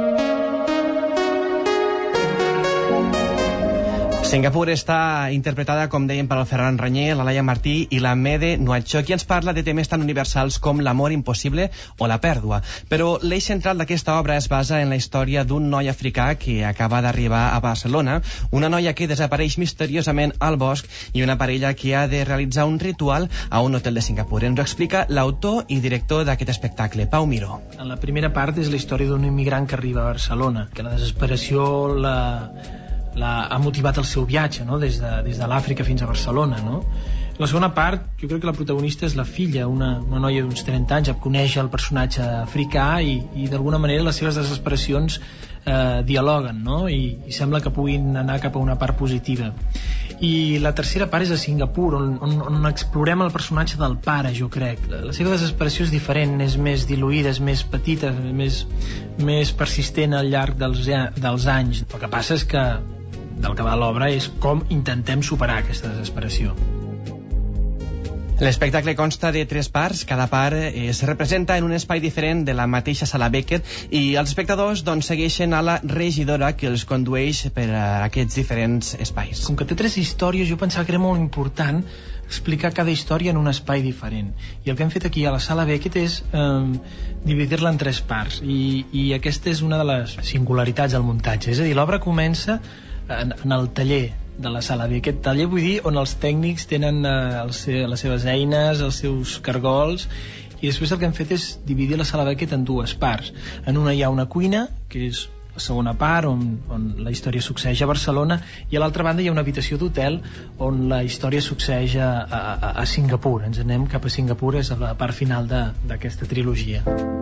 Singapur està interpretada, com dèiem, per el Ferran Ranyer, la Laia Martí i la Mede Nuatxo, qui ens parla de temes tan universals com l'amor impossible o la pèrdua. Però l'eix central d'aquesta obra es basa en la història d'un noi africà que acaba d'arribar a Barcelona, una noia que desapareix misteriosament al bosc i una parella que ha de realitzar un ritual a un hotel de Singapur. Ens ho explica l'autor i director d'aquest espectacle, Pau Miró. En la primera part és la història d'un immigrant que arriba a Barcelona, que la desesperació ha motivat el seu viatge, no? des de l'Àfrica fins a Barcelona, no? La segona part, jo crec que la protagonista és la filla, una noia d'uns 30 anys, coneix el personatge africà i d'alguna manera les seves desesperacions dialoguen, no? I sembla que puguin anar cap a una part positiva. I la tercera part és a Singapur, on explorem el personatge del pare, jo crec. La seva desesperació és diferent, és més diluïda, és més petita, més persistent al llarg dels anys. El que passa és que del que va l'obra és com intentem superar aquesta desesperació. L'espectacle consta de 3 parts, cada part es representa en un espai diferent de la mateixa sala Beckett i els espectadors segueixen a la regidora que els condueix per a aquests diferents espais. Com que té 3 històries, jo pensava que era molt important explicar cada història en un espai diferent, i el que hem fet aquí a la sala Beckett és dividir-la en 3 parts i aquesta és una de les singularitats del muntatge, és a dir, l'obra comença en el taller de la sala B. Aquest taller, vull dir, on els tècnics tenen les seves eines, els seus cargols, i després el que hem fet és dividir la sala Beckett en 2 parts. En una hi ha una cuina, que és la segona part, on la història succeeix a Barcelona, i a l'altra banda hi ha una habitació d'hotel on la història succeeix a Singapur. Ens anem cap a Singapur, és la part final d'aquesta trilogia.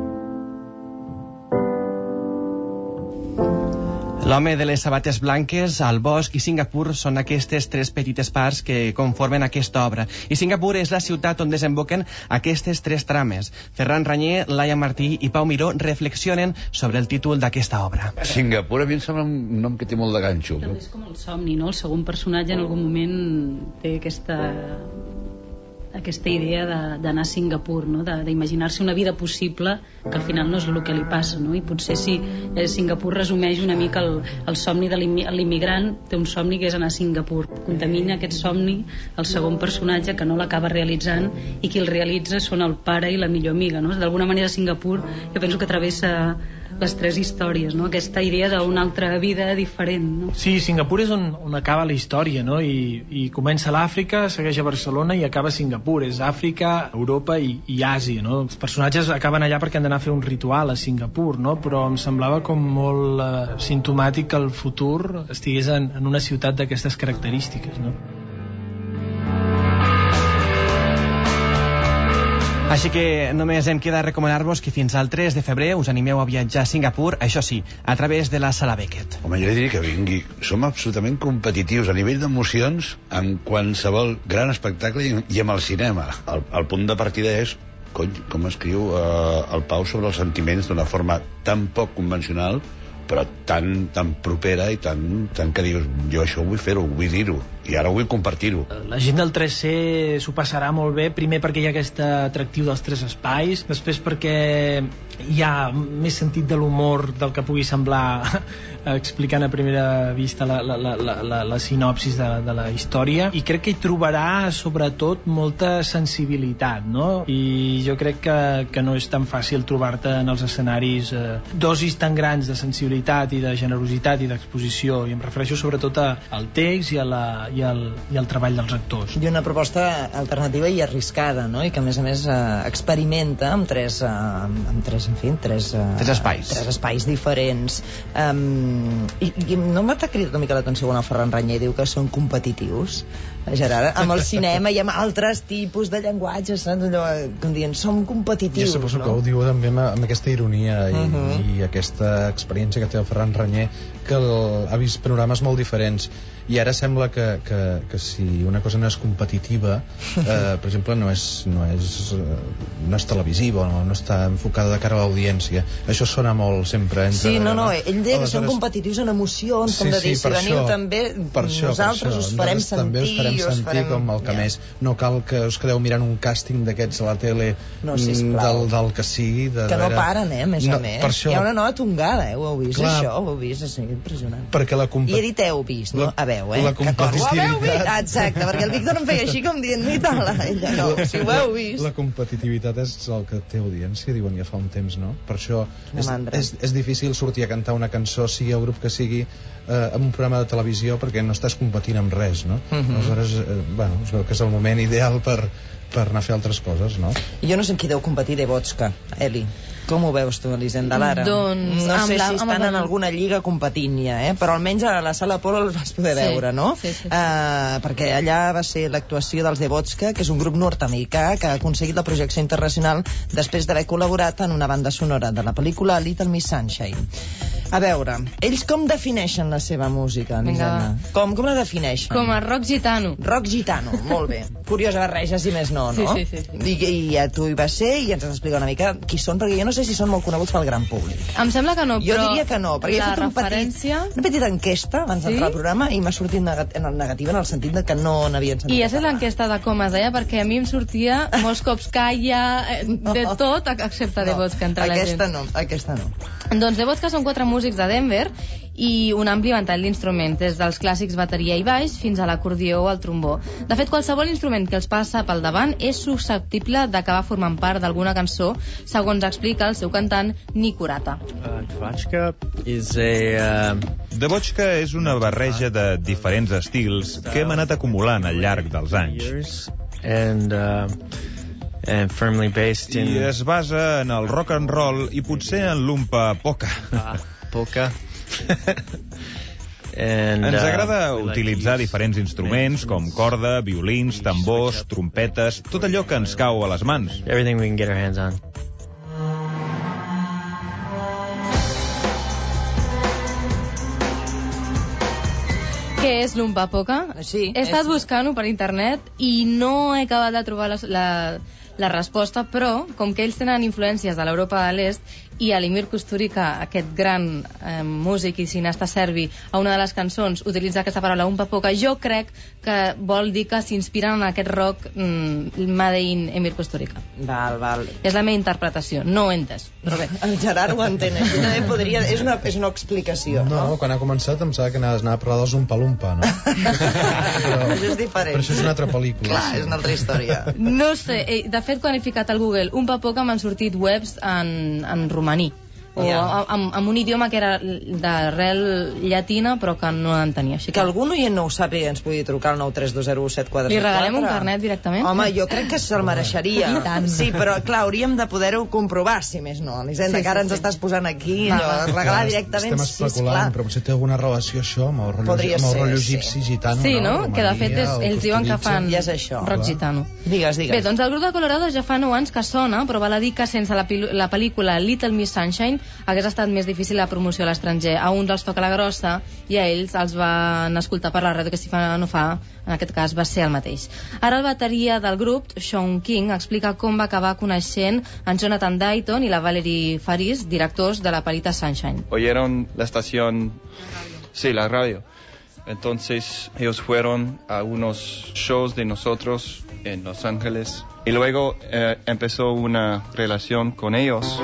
L'home de les sabates blanques, el bosc i Singapur són aquestes 3 petites parts que conformen aquesta obra. I Singapur és la ciutat on desemboquen aquestes 3 trames. Ferran Ranyer, Laia Martí i Pau Miró reflexionen sobre el títol d'aquesta obra. Singapur a mi em sembla un nom que té molt de ganxo. També és com el somni, no? El segon personatge en algun moment té aquesta idea d'anar a Singapur, no? D'imaginar-se una vida possible que al final no és el que li passa, no? I potser si Singapur resumeix una mica el somni de l'immigrant, té un somni que és anar a Singapur, contamina aquest somni el segon personatge que no l'acaba realitzant, i qui el realitza són el pare i la millor amiga, no? D'alguna manera Singapur jo penso que travessa les 3 històries, no? Aquesta idea d'una altra vida diferent, no? Sí, Singapur és on acaba la història, no? I comença a l'Àfrica, segueix a Barcelona i acaba a Singapur. És Àfrica, Europa i Àsia, no? Els personatges acaben allà perquè han d'anar a fer un ritual a Singapur, no? Però em semblava com molt simptomàtic que el futur estigués en una ciutat d'aquestes característiques, no? Així que només em queda recomanar-vos que fins al 3 de febrer us animeu a viatjar a Singapur, això sí, a través de la sala Beckett. Home, jo diria que vingui. Som absolutament competitius a nivell d'emocions en qualsevol gran espectacle i amb el cinema. El punt de partida és com escriu el Pau sobre els sentiments d'una forma tan poc convencional, però tan propera i tan que dius, jo això vull fer-ho, vull dir-ho, i ara vull compartir-ho. La gent del 3C s'ho passarà molt bé, primer perquè hi ha aquest atractiu dels 3 espais, després perquè hi ha més sentit de l'humor del que pugui semblar explicant a primera vista la sinopsis de la història, i crec que hi trobarà sobretot molta sensibilitat, no? I jo crec que no és tan fàcil trobar-te en els escenaris dosis tan grans de sensibilitat i de generositat i d'exposició, i em refereixo sobretot al text i al treball dels actors. I una proposta alternativa i arriscada, no? I que a més experimenta amb tres espais diferents. I no m'ha cridat una mica l'atenció quan el Ferran Ranyer diu que són competitius, Gerard, amb el cinema i amb altres tipus de llenguatges, saps? Allò, com dient, som competitius. Jo suposo que ho diu també amb aquesta ironia i aquesta experiència que té el Ferran Ranyer, que ha vist panorames molt diferents, I ara sembla que si una cosa no és competitiva, per exemple, no és televisiva, no està enfocada de cara a l'audiència. Això sona molt sempre entre... Sí, no, ell deia que són competitius en emocions, com de dir, si veniu també, nosaltres us farem sentir. També us farem sentir com el que més. No cal que us quedeu mirant un càsting d'aquests a la tele del que sigui. Que no paren, a més a més. Hi ha una nova tongada, ho heu vist, això? Ho heu vist, és impressionant. I he dit heu vist, no? A veu, la competitivitat... Exacte, perquè el Víctor em feia així com dient ni tal, ella no, si ho heu vist. La competitivitat és el que té audiència, diuen ja fa un temps, no? Per això és difícil sortir a cantar una cançó, sigui el grup que sigui, en un programa de televisió, perquè no estàs competint amb res, no? Aleshores, es veu que és el moment ideal per anar a fer altres coses, no? Jo no sé amb qui deu competir de Vodka, Eli. Com ho veus tu, Elisenda Lara? Doncs... No sé si estan en alguna lliga competint ja, però almenys a la Sala Apolo els vas poder veure, no? Sí. Perquè allà va ser l'actuació dels The Vodka, que és un grup nord-americà que ha aconseguit la projecció internacional després d'haver col·laborat en una banda sonora de la pel·lícula Little Miss Sunshine. A veure, ells com defineixen la seva música, Elisenda? Com la defineixen? Com a rock gitano. Rock gitano, molt bé. Curiosa barreja, si més no, no? Sí. I tu hi vas ser i ens has d'explicar una mica qui són, perquè jo no sé si són molt coneguts pel gran públic. Em sembla que no, jo diria que no, perquè he fet una petita enquesta abans d'entrar al programa i m'ha sortit negativa en el sentit de que no n'havien sentit. I has fet l'enquesta de com es deia, perquè a mi em sortia molts cops calla, de tot, excepte de Vodka entre la gent. Aquesta no. Doncs de Vodka són 4 músics de Denver i un ampli ventall d'instruments, des dels clàssics bateria i baix fins a l'acordió o el trombó. De fet, qualsevol instrument que els passa pel davant és susceptible d'acabar formant part d'alguna cançó, segons explica el seu cantant Nick Urata. The Vodka és una barreja de diferents estils que hem anat acumulant al llarg dels anys. I es basa en el rock and roll i potser en l'umpa polka. Ens agrada utilitzar diferents instruments com corda, violins, tambors, trompetes, tot allò que ens cau a les mans. Everything we can get our hands on. Què és l'umpa polka? Sí. He estat buscant-ho per internet i no he acabat de trobar la resposta, però com que ells tenen influències de l'Europa de l'Est i Alimir Kusturica, aquest gran músic i cineasta serbi, a una de les cançons utilitza aquesta paraula umpa polka, jo crec que vol dir que s'inspiren en aquest rock made in Emir Kusturica. Val. És la meva interpretació, no ho he entès, però bé. El Gerard ho entén, és una explicació. No, quan ha començat em sembla que anaves a parlar dels umpa-lumpa, no? Això és diferent. Però això és una altra pel·lícula. Clar, és una altra història. No sé, de fet quan he ficat al Google umpa polka m'han sortit webs en romaní o amb un idioma que era d'arrel llatina però que no l'entenia. Que algun oient no ho sàpiga ens pugui trucar al 932017474. Li regalem un carnet directament? Home, jo crec que se'l mereixeria. Sí, però clar, hauríem de poder-ho comprovar, si més no. Elisenda, que ara ens estàs posant aquí, regalar directament. Estem especulant, però potser té alguna relació això amb el rotllo gipsi gitano. Sí, no? Que de fet ells diuen que fan rock gitano. Digues. Bé, doncs el grup de Colorado ja fa 9 anys que sona, però val a dir que sense la pel·lícula Little Miss Sunshine hagués estat més difícil la promoció a l'estranger. A uns els toca la grossa i a ells els van escoltar per la ràdio, que si fa no fa, en aquest cas va ser el mateix. Ara el bateria del grup, Sean King, explica com va acabar coneixent en Jonathan Dayton i la Valerie Faris, directors de la pel·lícula Sunshine. Oyeron la estación, sí, la radio. Entonces ellos fueron a unos shows de nosotros en Los Ángeles y luego empezó una relación con ellos.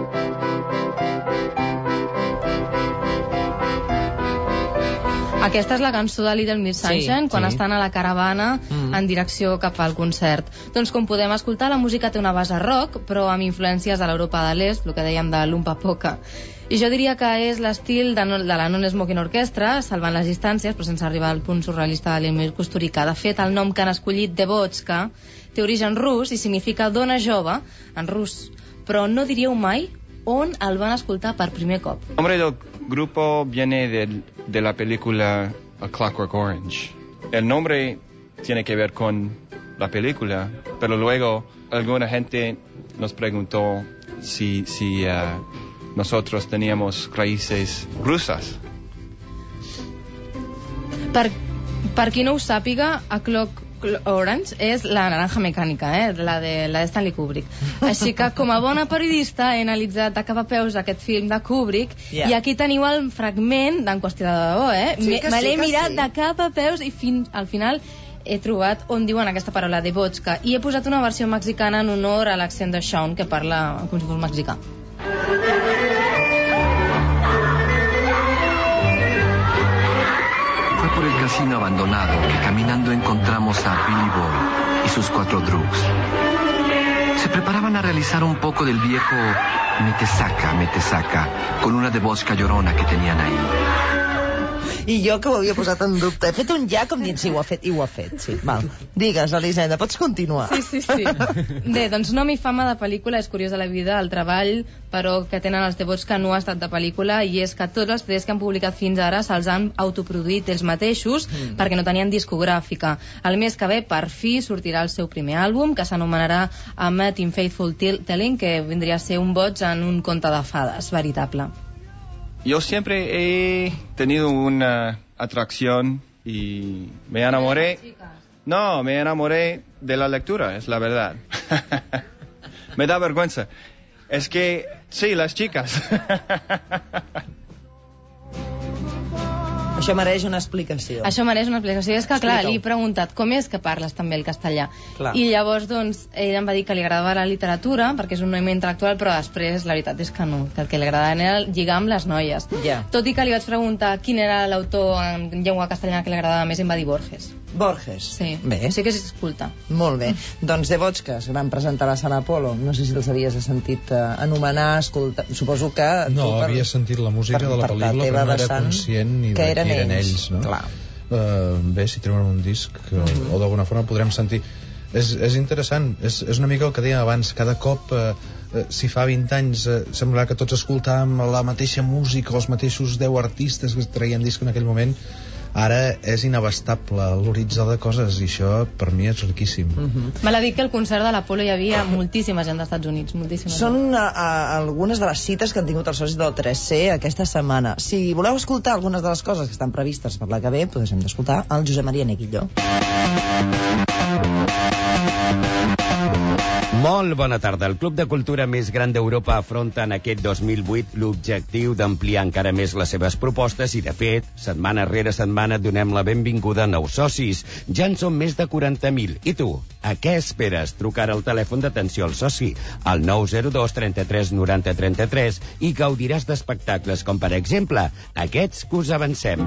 Aquesta és la cançó de Little Miss Sunshine, quan estan a la caravana en direcció cap al concert. Doncs com podem escoltar, la música té una base rock, però amb influències de l'Europa de l'Est, el que dèiem de l'umpa polka. I jo diria que és l'estil de la Non-Smoking Orchestra, salvant les distàncies, però sense arribar al punt surrealista de l'Emir Kusturica. De fet, el nom que han escollit, The Vodka, té origen rus i significa dona jove en rus. Però no diríeu mai on el van escoltar per primer cop. El nombre del grupo viene de la película A Clockwork Orange. El nombre tiene que ver con la película, pero luego alguna gente nos preguntó si nosotros teníamos raíces rusas. Per qui no ho sàpiga, A Clock Orange és la naranja mecànica, la de Stanley Kubrick. Així que, com a bona periodista, he analitzat de cap a peus aquest film de Kubrick, i aquí teniu el fragment d'en qüestió de debò, me l'he mirat de cap a peus i al final he trobat on diuen aquesta paraula, de vodka, i he posat una versió mexicana en honor a l'accent de Sean, que parla com si fos mexicà. Fue por el casino abandonado que caminando encontramos a Billy Boy y sus 4 drugs. Se preparaban a realizar un poco del viejo mete saca, con una de vodka llorona que tenían ahí. I jo, que ho havia posat en dubte, he fet un ja com dient, sí, ho ha fet, sí. Val. Digues, Elisenda, pots continuar. Sí. Bé, doncs nom i fama de pel·lícula, és curiós de la vida, el treball, però que tenen els devots que no ha estat de pel·lícula, i és que tots els CDs que han publicat fins ara se'ls han autoproduït ells mateixos, perquè no tenien discogràfica. El mes que ve, per fi, sortirà el seu primer àlbum, que s'anomenarà A Met in Faithful Telling, que vindria a ser un boig en un conte de fades, veritable. Yo siempre he tenido una atracción y me enamoré. No, me enamoré de la lectura, es la verdad. Me da vergüenza. Es que, sí, las chicas. Això mereix una explicació. Això mereix una explicació. És que, clar, li he preguntat com és que parles també el castellà. Clar. I llavors, doncs, ell em va dir que li agradava la literatura, perquè és un moviment intel·lectual, però després la veritat és que no, que el que li agradava era lligar amb les noies. Yeah. Tot i que li vaig preguntar quin era l'autor en llengua castellana que li agradava més, em va dir Borges. Borges? Sí. Bé. Sí que s'escolta. Molt bé. Doncs de Vodka, que van presentar a la Sala Apolo, no sé si els havies sentit anomenar, escoltar... Suposo que... No, havia sentit la música de la pel·lícula, però no era conscient ni que eren ells, no? Clar. Bé, si treuen un disc o d'alguna forma podrem sentir. És interessant, és una mica el que dèiem abans, cada cop si fa 20 anys semblava que tots escoltàvem la mateixa música, els mateixos 10 artistes que traien disc en aquell moment. Ara és inabastable l'horitzó de coses, i això per mi és riquíssim. Val a dir que al concert de l'Apolo hi havia moltíssima gent dels Estats Units, moltíssima. Són algunes de les cites que han tingut els socis del 3C aquesta setmana. Si voleu escoltar algunes de les coses que estan previstes per la que ve, podem d'escoltar el Josep Maria Neguillo. Molt bona tarda. El Club de Cultura més gran d'Europa afronta en aquest 2008 l'objectiu d'ampliar encara més les seves propostes i, de fet, setmana rere setmana donem la benvinguda a nous socis. Ja en són més de 40.000. I tu, a què esperes? Trucar al telèfon d'atenció al soci, al 902 33 90 33, i gaudiràs d'espectacles com, per exemple, aquests que us avancem.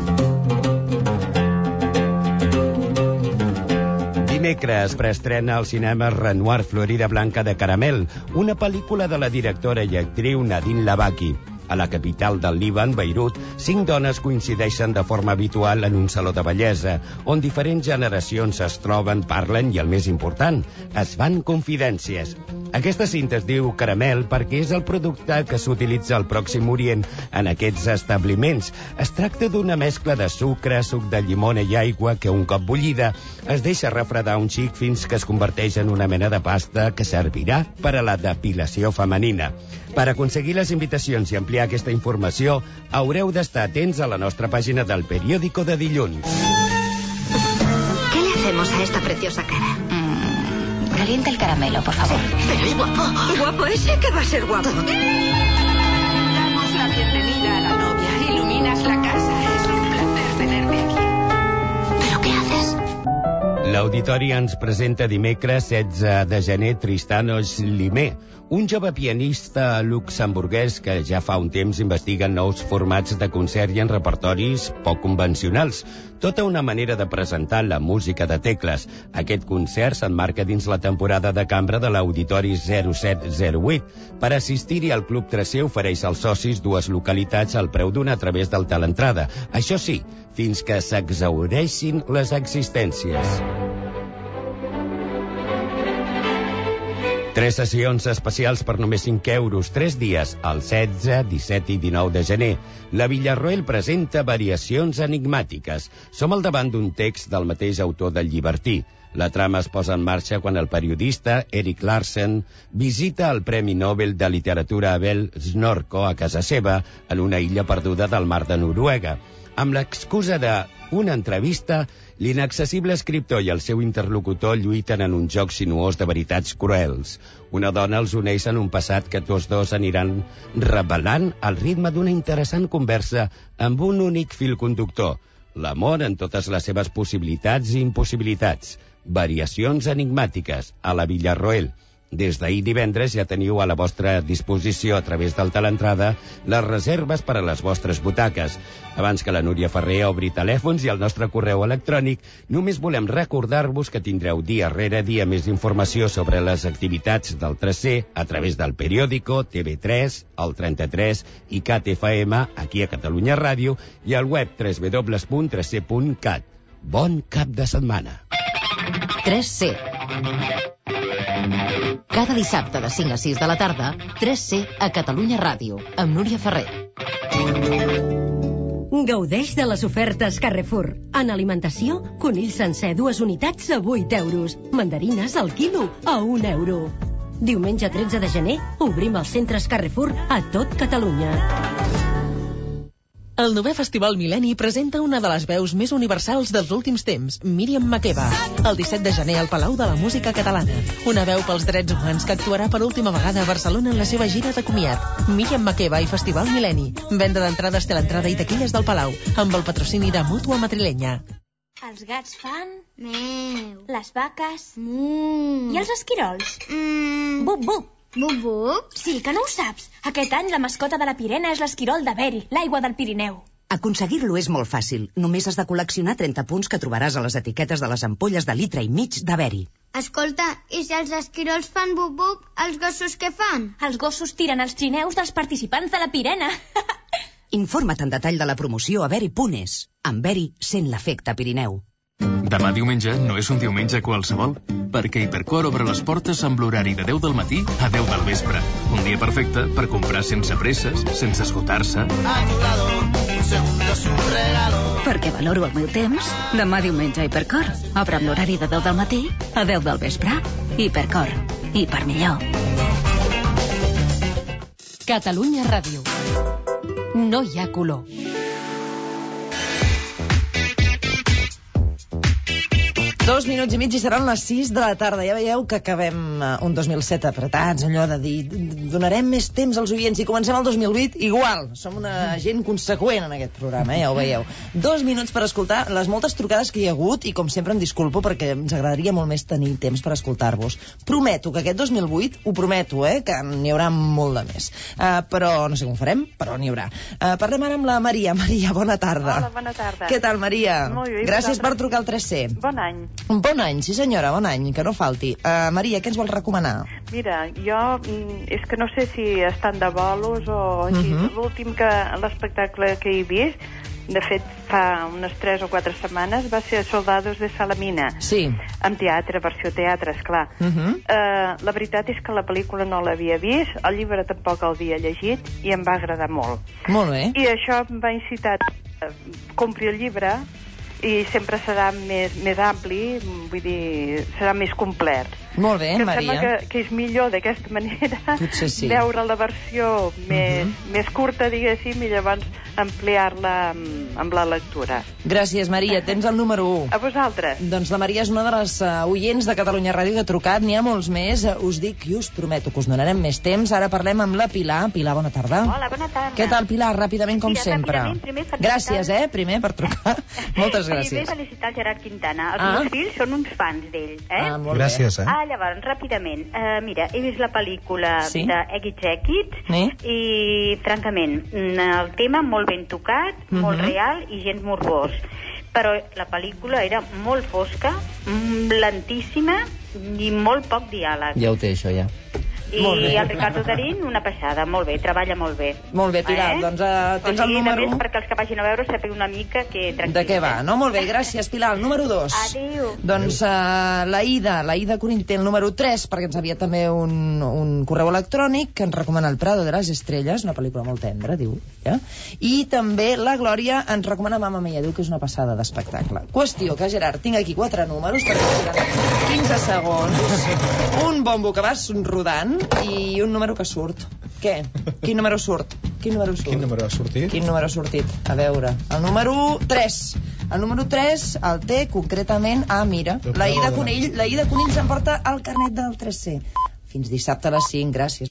Dimecres preestrena al cinema Renoir Florida Blanca de Caramel, una pel·lícula de la directora i actriu Nadine Labaki. A la capital del Líban, Beirut, 5 dones coincideixen de forma habitual en un saló de bellesa, on diferents generacions es troben, parlen i, el més important, es fan confidències. Aquesta cinta es diu Caramel perquè és el producte que s'utilitza al Pròxim Orient en aquests establiments. Es tracta d'una mescla de sucre, suc de llimona i aigua que, un cop bullida, es deixa refredar un xic fins que es converteix en una mena de pasta que servirà per a la depilació femenina. Per aconseguir les invitacions i ampliar aquesta informació, haureu d'estar atents a la nostra pàgina del periódico de dilluns. ¿Qué le hacemos a esta preciosa cara? Calienta el caramelo, por favor. Pero es guapo. ¿Guapo ese? ¿Qué va a ser guapo? Damos la bienvenida a la novia. Iluminas la casa. Es un placer tenerte aquí. ¿Pero qué haces? L'Auditori ens presenta dimecres 16 de gener Tristanos Limé, un jove pianista luxemburguès que ja fa un temps investiga nous formats de concert i en repertoris poc convencionals. Tota una manera de presentar la música de tecles. Aquest concert s'emmarca dins la temporada de cambra de l'Auditori 0708. Per assistir-hi, el Club 3C ofereix als socis 2 localitats al preu d'una a través del telentrada. Això sí, fins que s'exhaureixin les existències. 3 sessions especials per només 5 euros, 3 dies, el 16, 17 i 19 de gener. La Villarroel presenta Variacions enigmàtiques. Som al davant d'un text del mateix autor del Llibertí. La trama es posa en marxa quan el periodista Erik Larsen visita el Premi Nobel de Literatura Abel Snorko a casa seva, en una illa perduda del mar de Noruega. Amb l'excusa d'una entrevista, l'inaccessible escriptor i el seu interlocutor lluiten en un joc sinuós de veritats cruels. Una dona els uneix en un passat que tots dos aniran revelant al ritme d'una interessant conversa amb un únic fil conductor: l'amor en totes les seves possibilitats i impossibilitats. Variacions enigmàtiques, a la Villarroel. Des d'ahir divendres ja teniu a la vostra disposició a través del Teleentrada les reserves per a les vostres butaques. Abans que la Núria Ferrer obri telèfons i el nostre correu electrònic, només volem recordar-vos que tindreu dia rere dia més informació sobre les activitats del 3C a través del periòdico, TV3, el 33 i CatFM, aquí a Catalunya Ràdio, i al web www.3c.cat. Bon cap de setmana. 3C. Cada dissabte de 5 a 6 de la tarda, 3C a Catalunya Ràdio, amb Núria Ferrer. Gaudeix de les ofertes Carrefour. En alimentació, conill sencer 2 unitats a 8 euros. Mandarines al quilo a 1 euro. Diumenge 13 de gener obrim els centres Carrefour a tot Catalunya. El 9è Festival Mil·lenni presenta una de les veus més universals dels últims temps, Míriam Makeba, el 17 de gener al Palau de la Música Catalana. Una veu pels drets humans que actuarà per última vegada a Barcelona en la seva gira de comiat. Míriam Makeba i Festival Mil·lenni. Venda d'entrades, teleentrada i taquilles del Palau, amb el patrocini de Mútua Madrilenya. Els gats fan... Meu. Les vaques... I els esquirols? Bup, bup. Bup, bup? Sí, que no ho saps. Aquest any la mascota de la Pirena és l'esquirol de Beri, l'aigua del Pirineu. Aconseguir-lo és molt fàcil. Només has de col·leccionar 30 punts que trobaràs a les etiquetes de les ampolles de litre i mig de Beri. Escolta, i si els esquirols fan bup-bup, els gossos què fan? Els gossos tiren els trineus dels participants de la Pirena. Informa't en detall de la promoció a Beri.es. Amb Beri sent l'efecte Pirineu. Demà diumenge no és un diumenge qualsevol, perquè Hipercor obre les portes amb l'horari de 10 del matí a 10 del vespre. Un dia perfecte per comprar sense presses, sense esgotar-se. Perquè valoro el meu temps, demà diumenge a Hipercor. Obre amb l'horari de 10 del matí a 10 del vespre. Hipercor. I per millor. Catalunya Ràdio. No hi ha color. 2 minuts i mig i seran les 6 de la tarda. Ja veieu que acabem un 2007 apretats, allò de dir, donarem més temps als oients i comencem el 2008 igual. Som una gent conseqüent en aquest programa, ja ho veieu. 2 minuts per escoltar les moltes trucades que hi ha hagut i com sempre em disculpo perquè ens agradaria molt més tenir temps per escoltar-vos. Prometo que aquest 2008, ho prometo, que n'hi haurà molt de més. Però no sé com ho farem, però n'hi haurà. Parlem ara amb la Maria. Maria, bona tarda. Hola, bona tarda. Què tal, Maria? Molt bé. Gràcies per trucar al 3C. Bon any. Un bon any, sí senyora, bon any, que no falti. Maria, què ens vols recomanar? Mira, jo és que no sé si estan de bolos o així. L'últim l'espectacle que he vist, de fet fa unes 3 o 4 setmanes, va ser Soldados de Salamina. Sí. En teatre, versió teatre, esclar. La veritat és que la pel·lícula no l'havia vist, el llibre tampoc l'havia llegit i em va agradar molt. Molt bé. I això em va incitar a comprar el llibre i sempre serà més ampli, vull dir, serà més complet. Molt bé, que Maria. Em sembla que és millor d'aquesta manera sí. veure la versió més curta, diguéssim, i llavors ampliar-la amb la lectura. Gràcies, Maria. Tens el número 1. A vosaltres. Doncs la Maria és una de les oients de Catalunya Ràdio que ha trucat. N'hi ha molts més. Us dic i us prometo que us donarem més temps. Ara parlem amb la Pilar. Pilar, bona tarda. Hola, bona tarda. Què tal, Pilar? Ràpidament, com sempre. Gràcies, primer per trucar. Moltes gràcies. Primer felicitar el Gerard Quintana. Els meus fills són uns fans d'ell. Gràcies, Llavors, ràpidament, mira, he vist la pel·lícula de Eggy Jacket i, francament, el tema molt ben tocat, molt real i gens morbós. Però la pel·lícula era molt fosca, lentíssima i molt poc diàleg. Ja ho té, això, ja. I el Ricardo Darín, una passada, molt bé, treballa molt bé. Molt bé, Pilar, doncs tens el número 1. Perquè els que vagin a veure sàpiguen una mica que tranquil·la. De què va, no? Molt bé, gràcies, Pilar. El número 2. Adéu. Doncs la Ida Conill té el número 3, perquè ens havia també un correu electrònic que ens recomana El Prado de les Estrelles, una pel·lícula molt tendra, diu. I també la Glòria ens recomana Mamma Mia, diu que és una passada d'espectacle. Qüestió que, Gerard, tinc aquí 4 números perquè 15 segons, un bombo que vas rodant i un número que surt. Què? Quin número surt? Quin número surt? Quin número ha sortit? Quin número ha sortit? A veure, el número 3. El número 3 el té concretament... Ah, mira, la Ida Conill s'emporta el carnet del 3C. Fins dissabte a les 5, gràcies.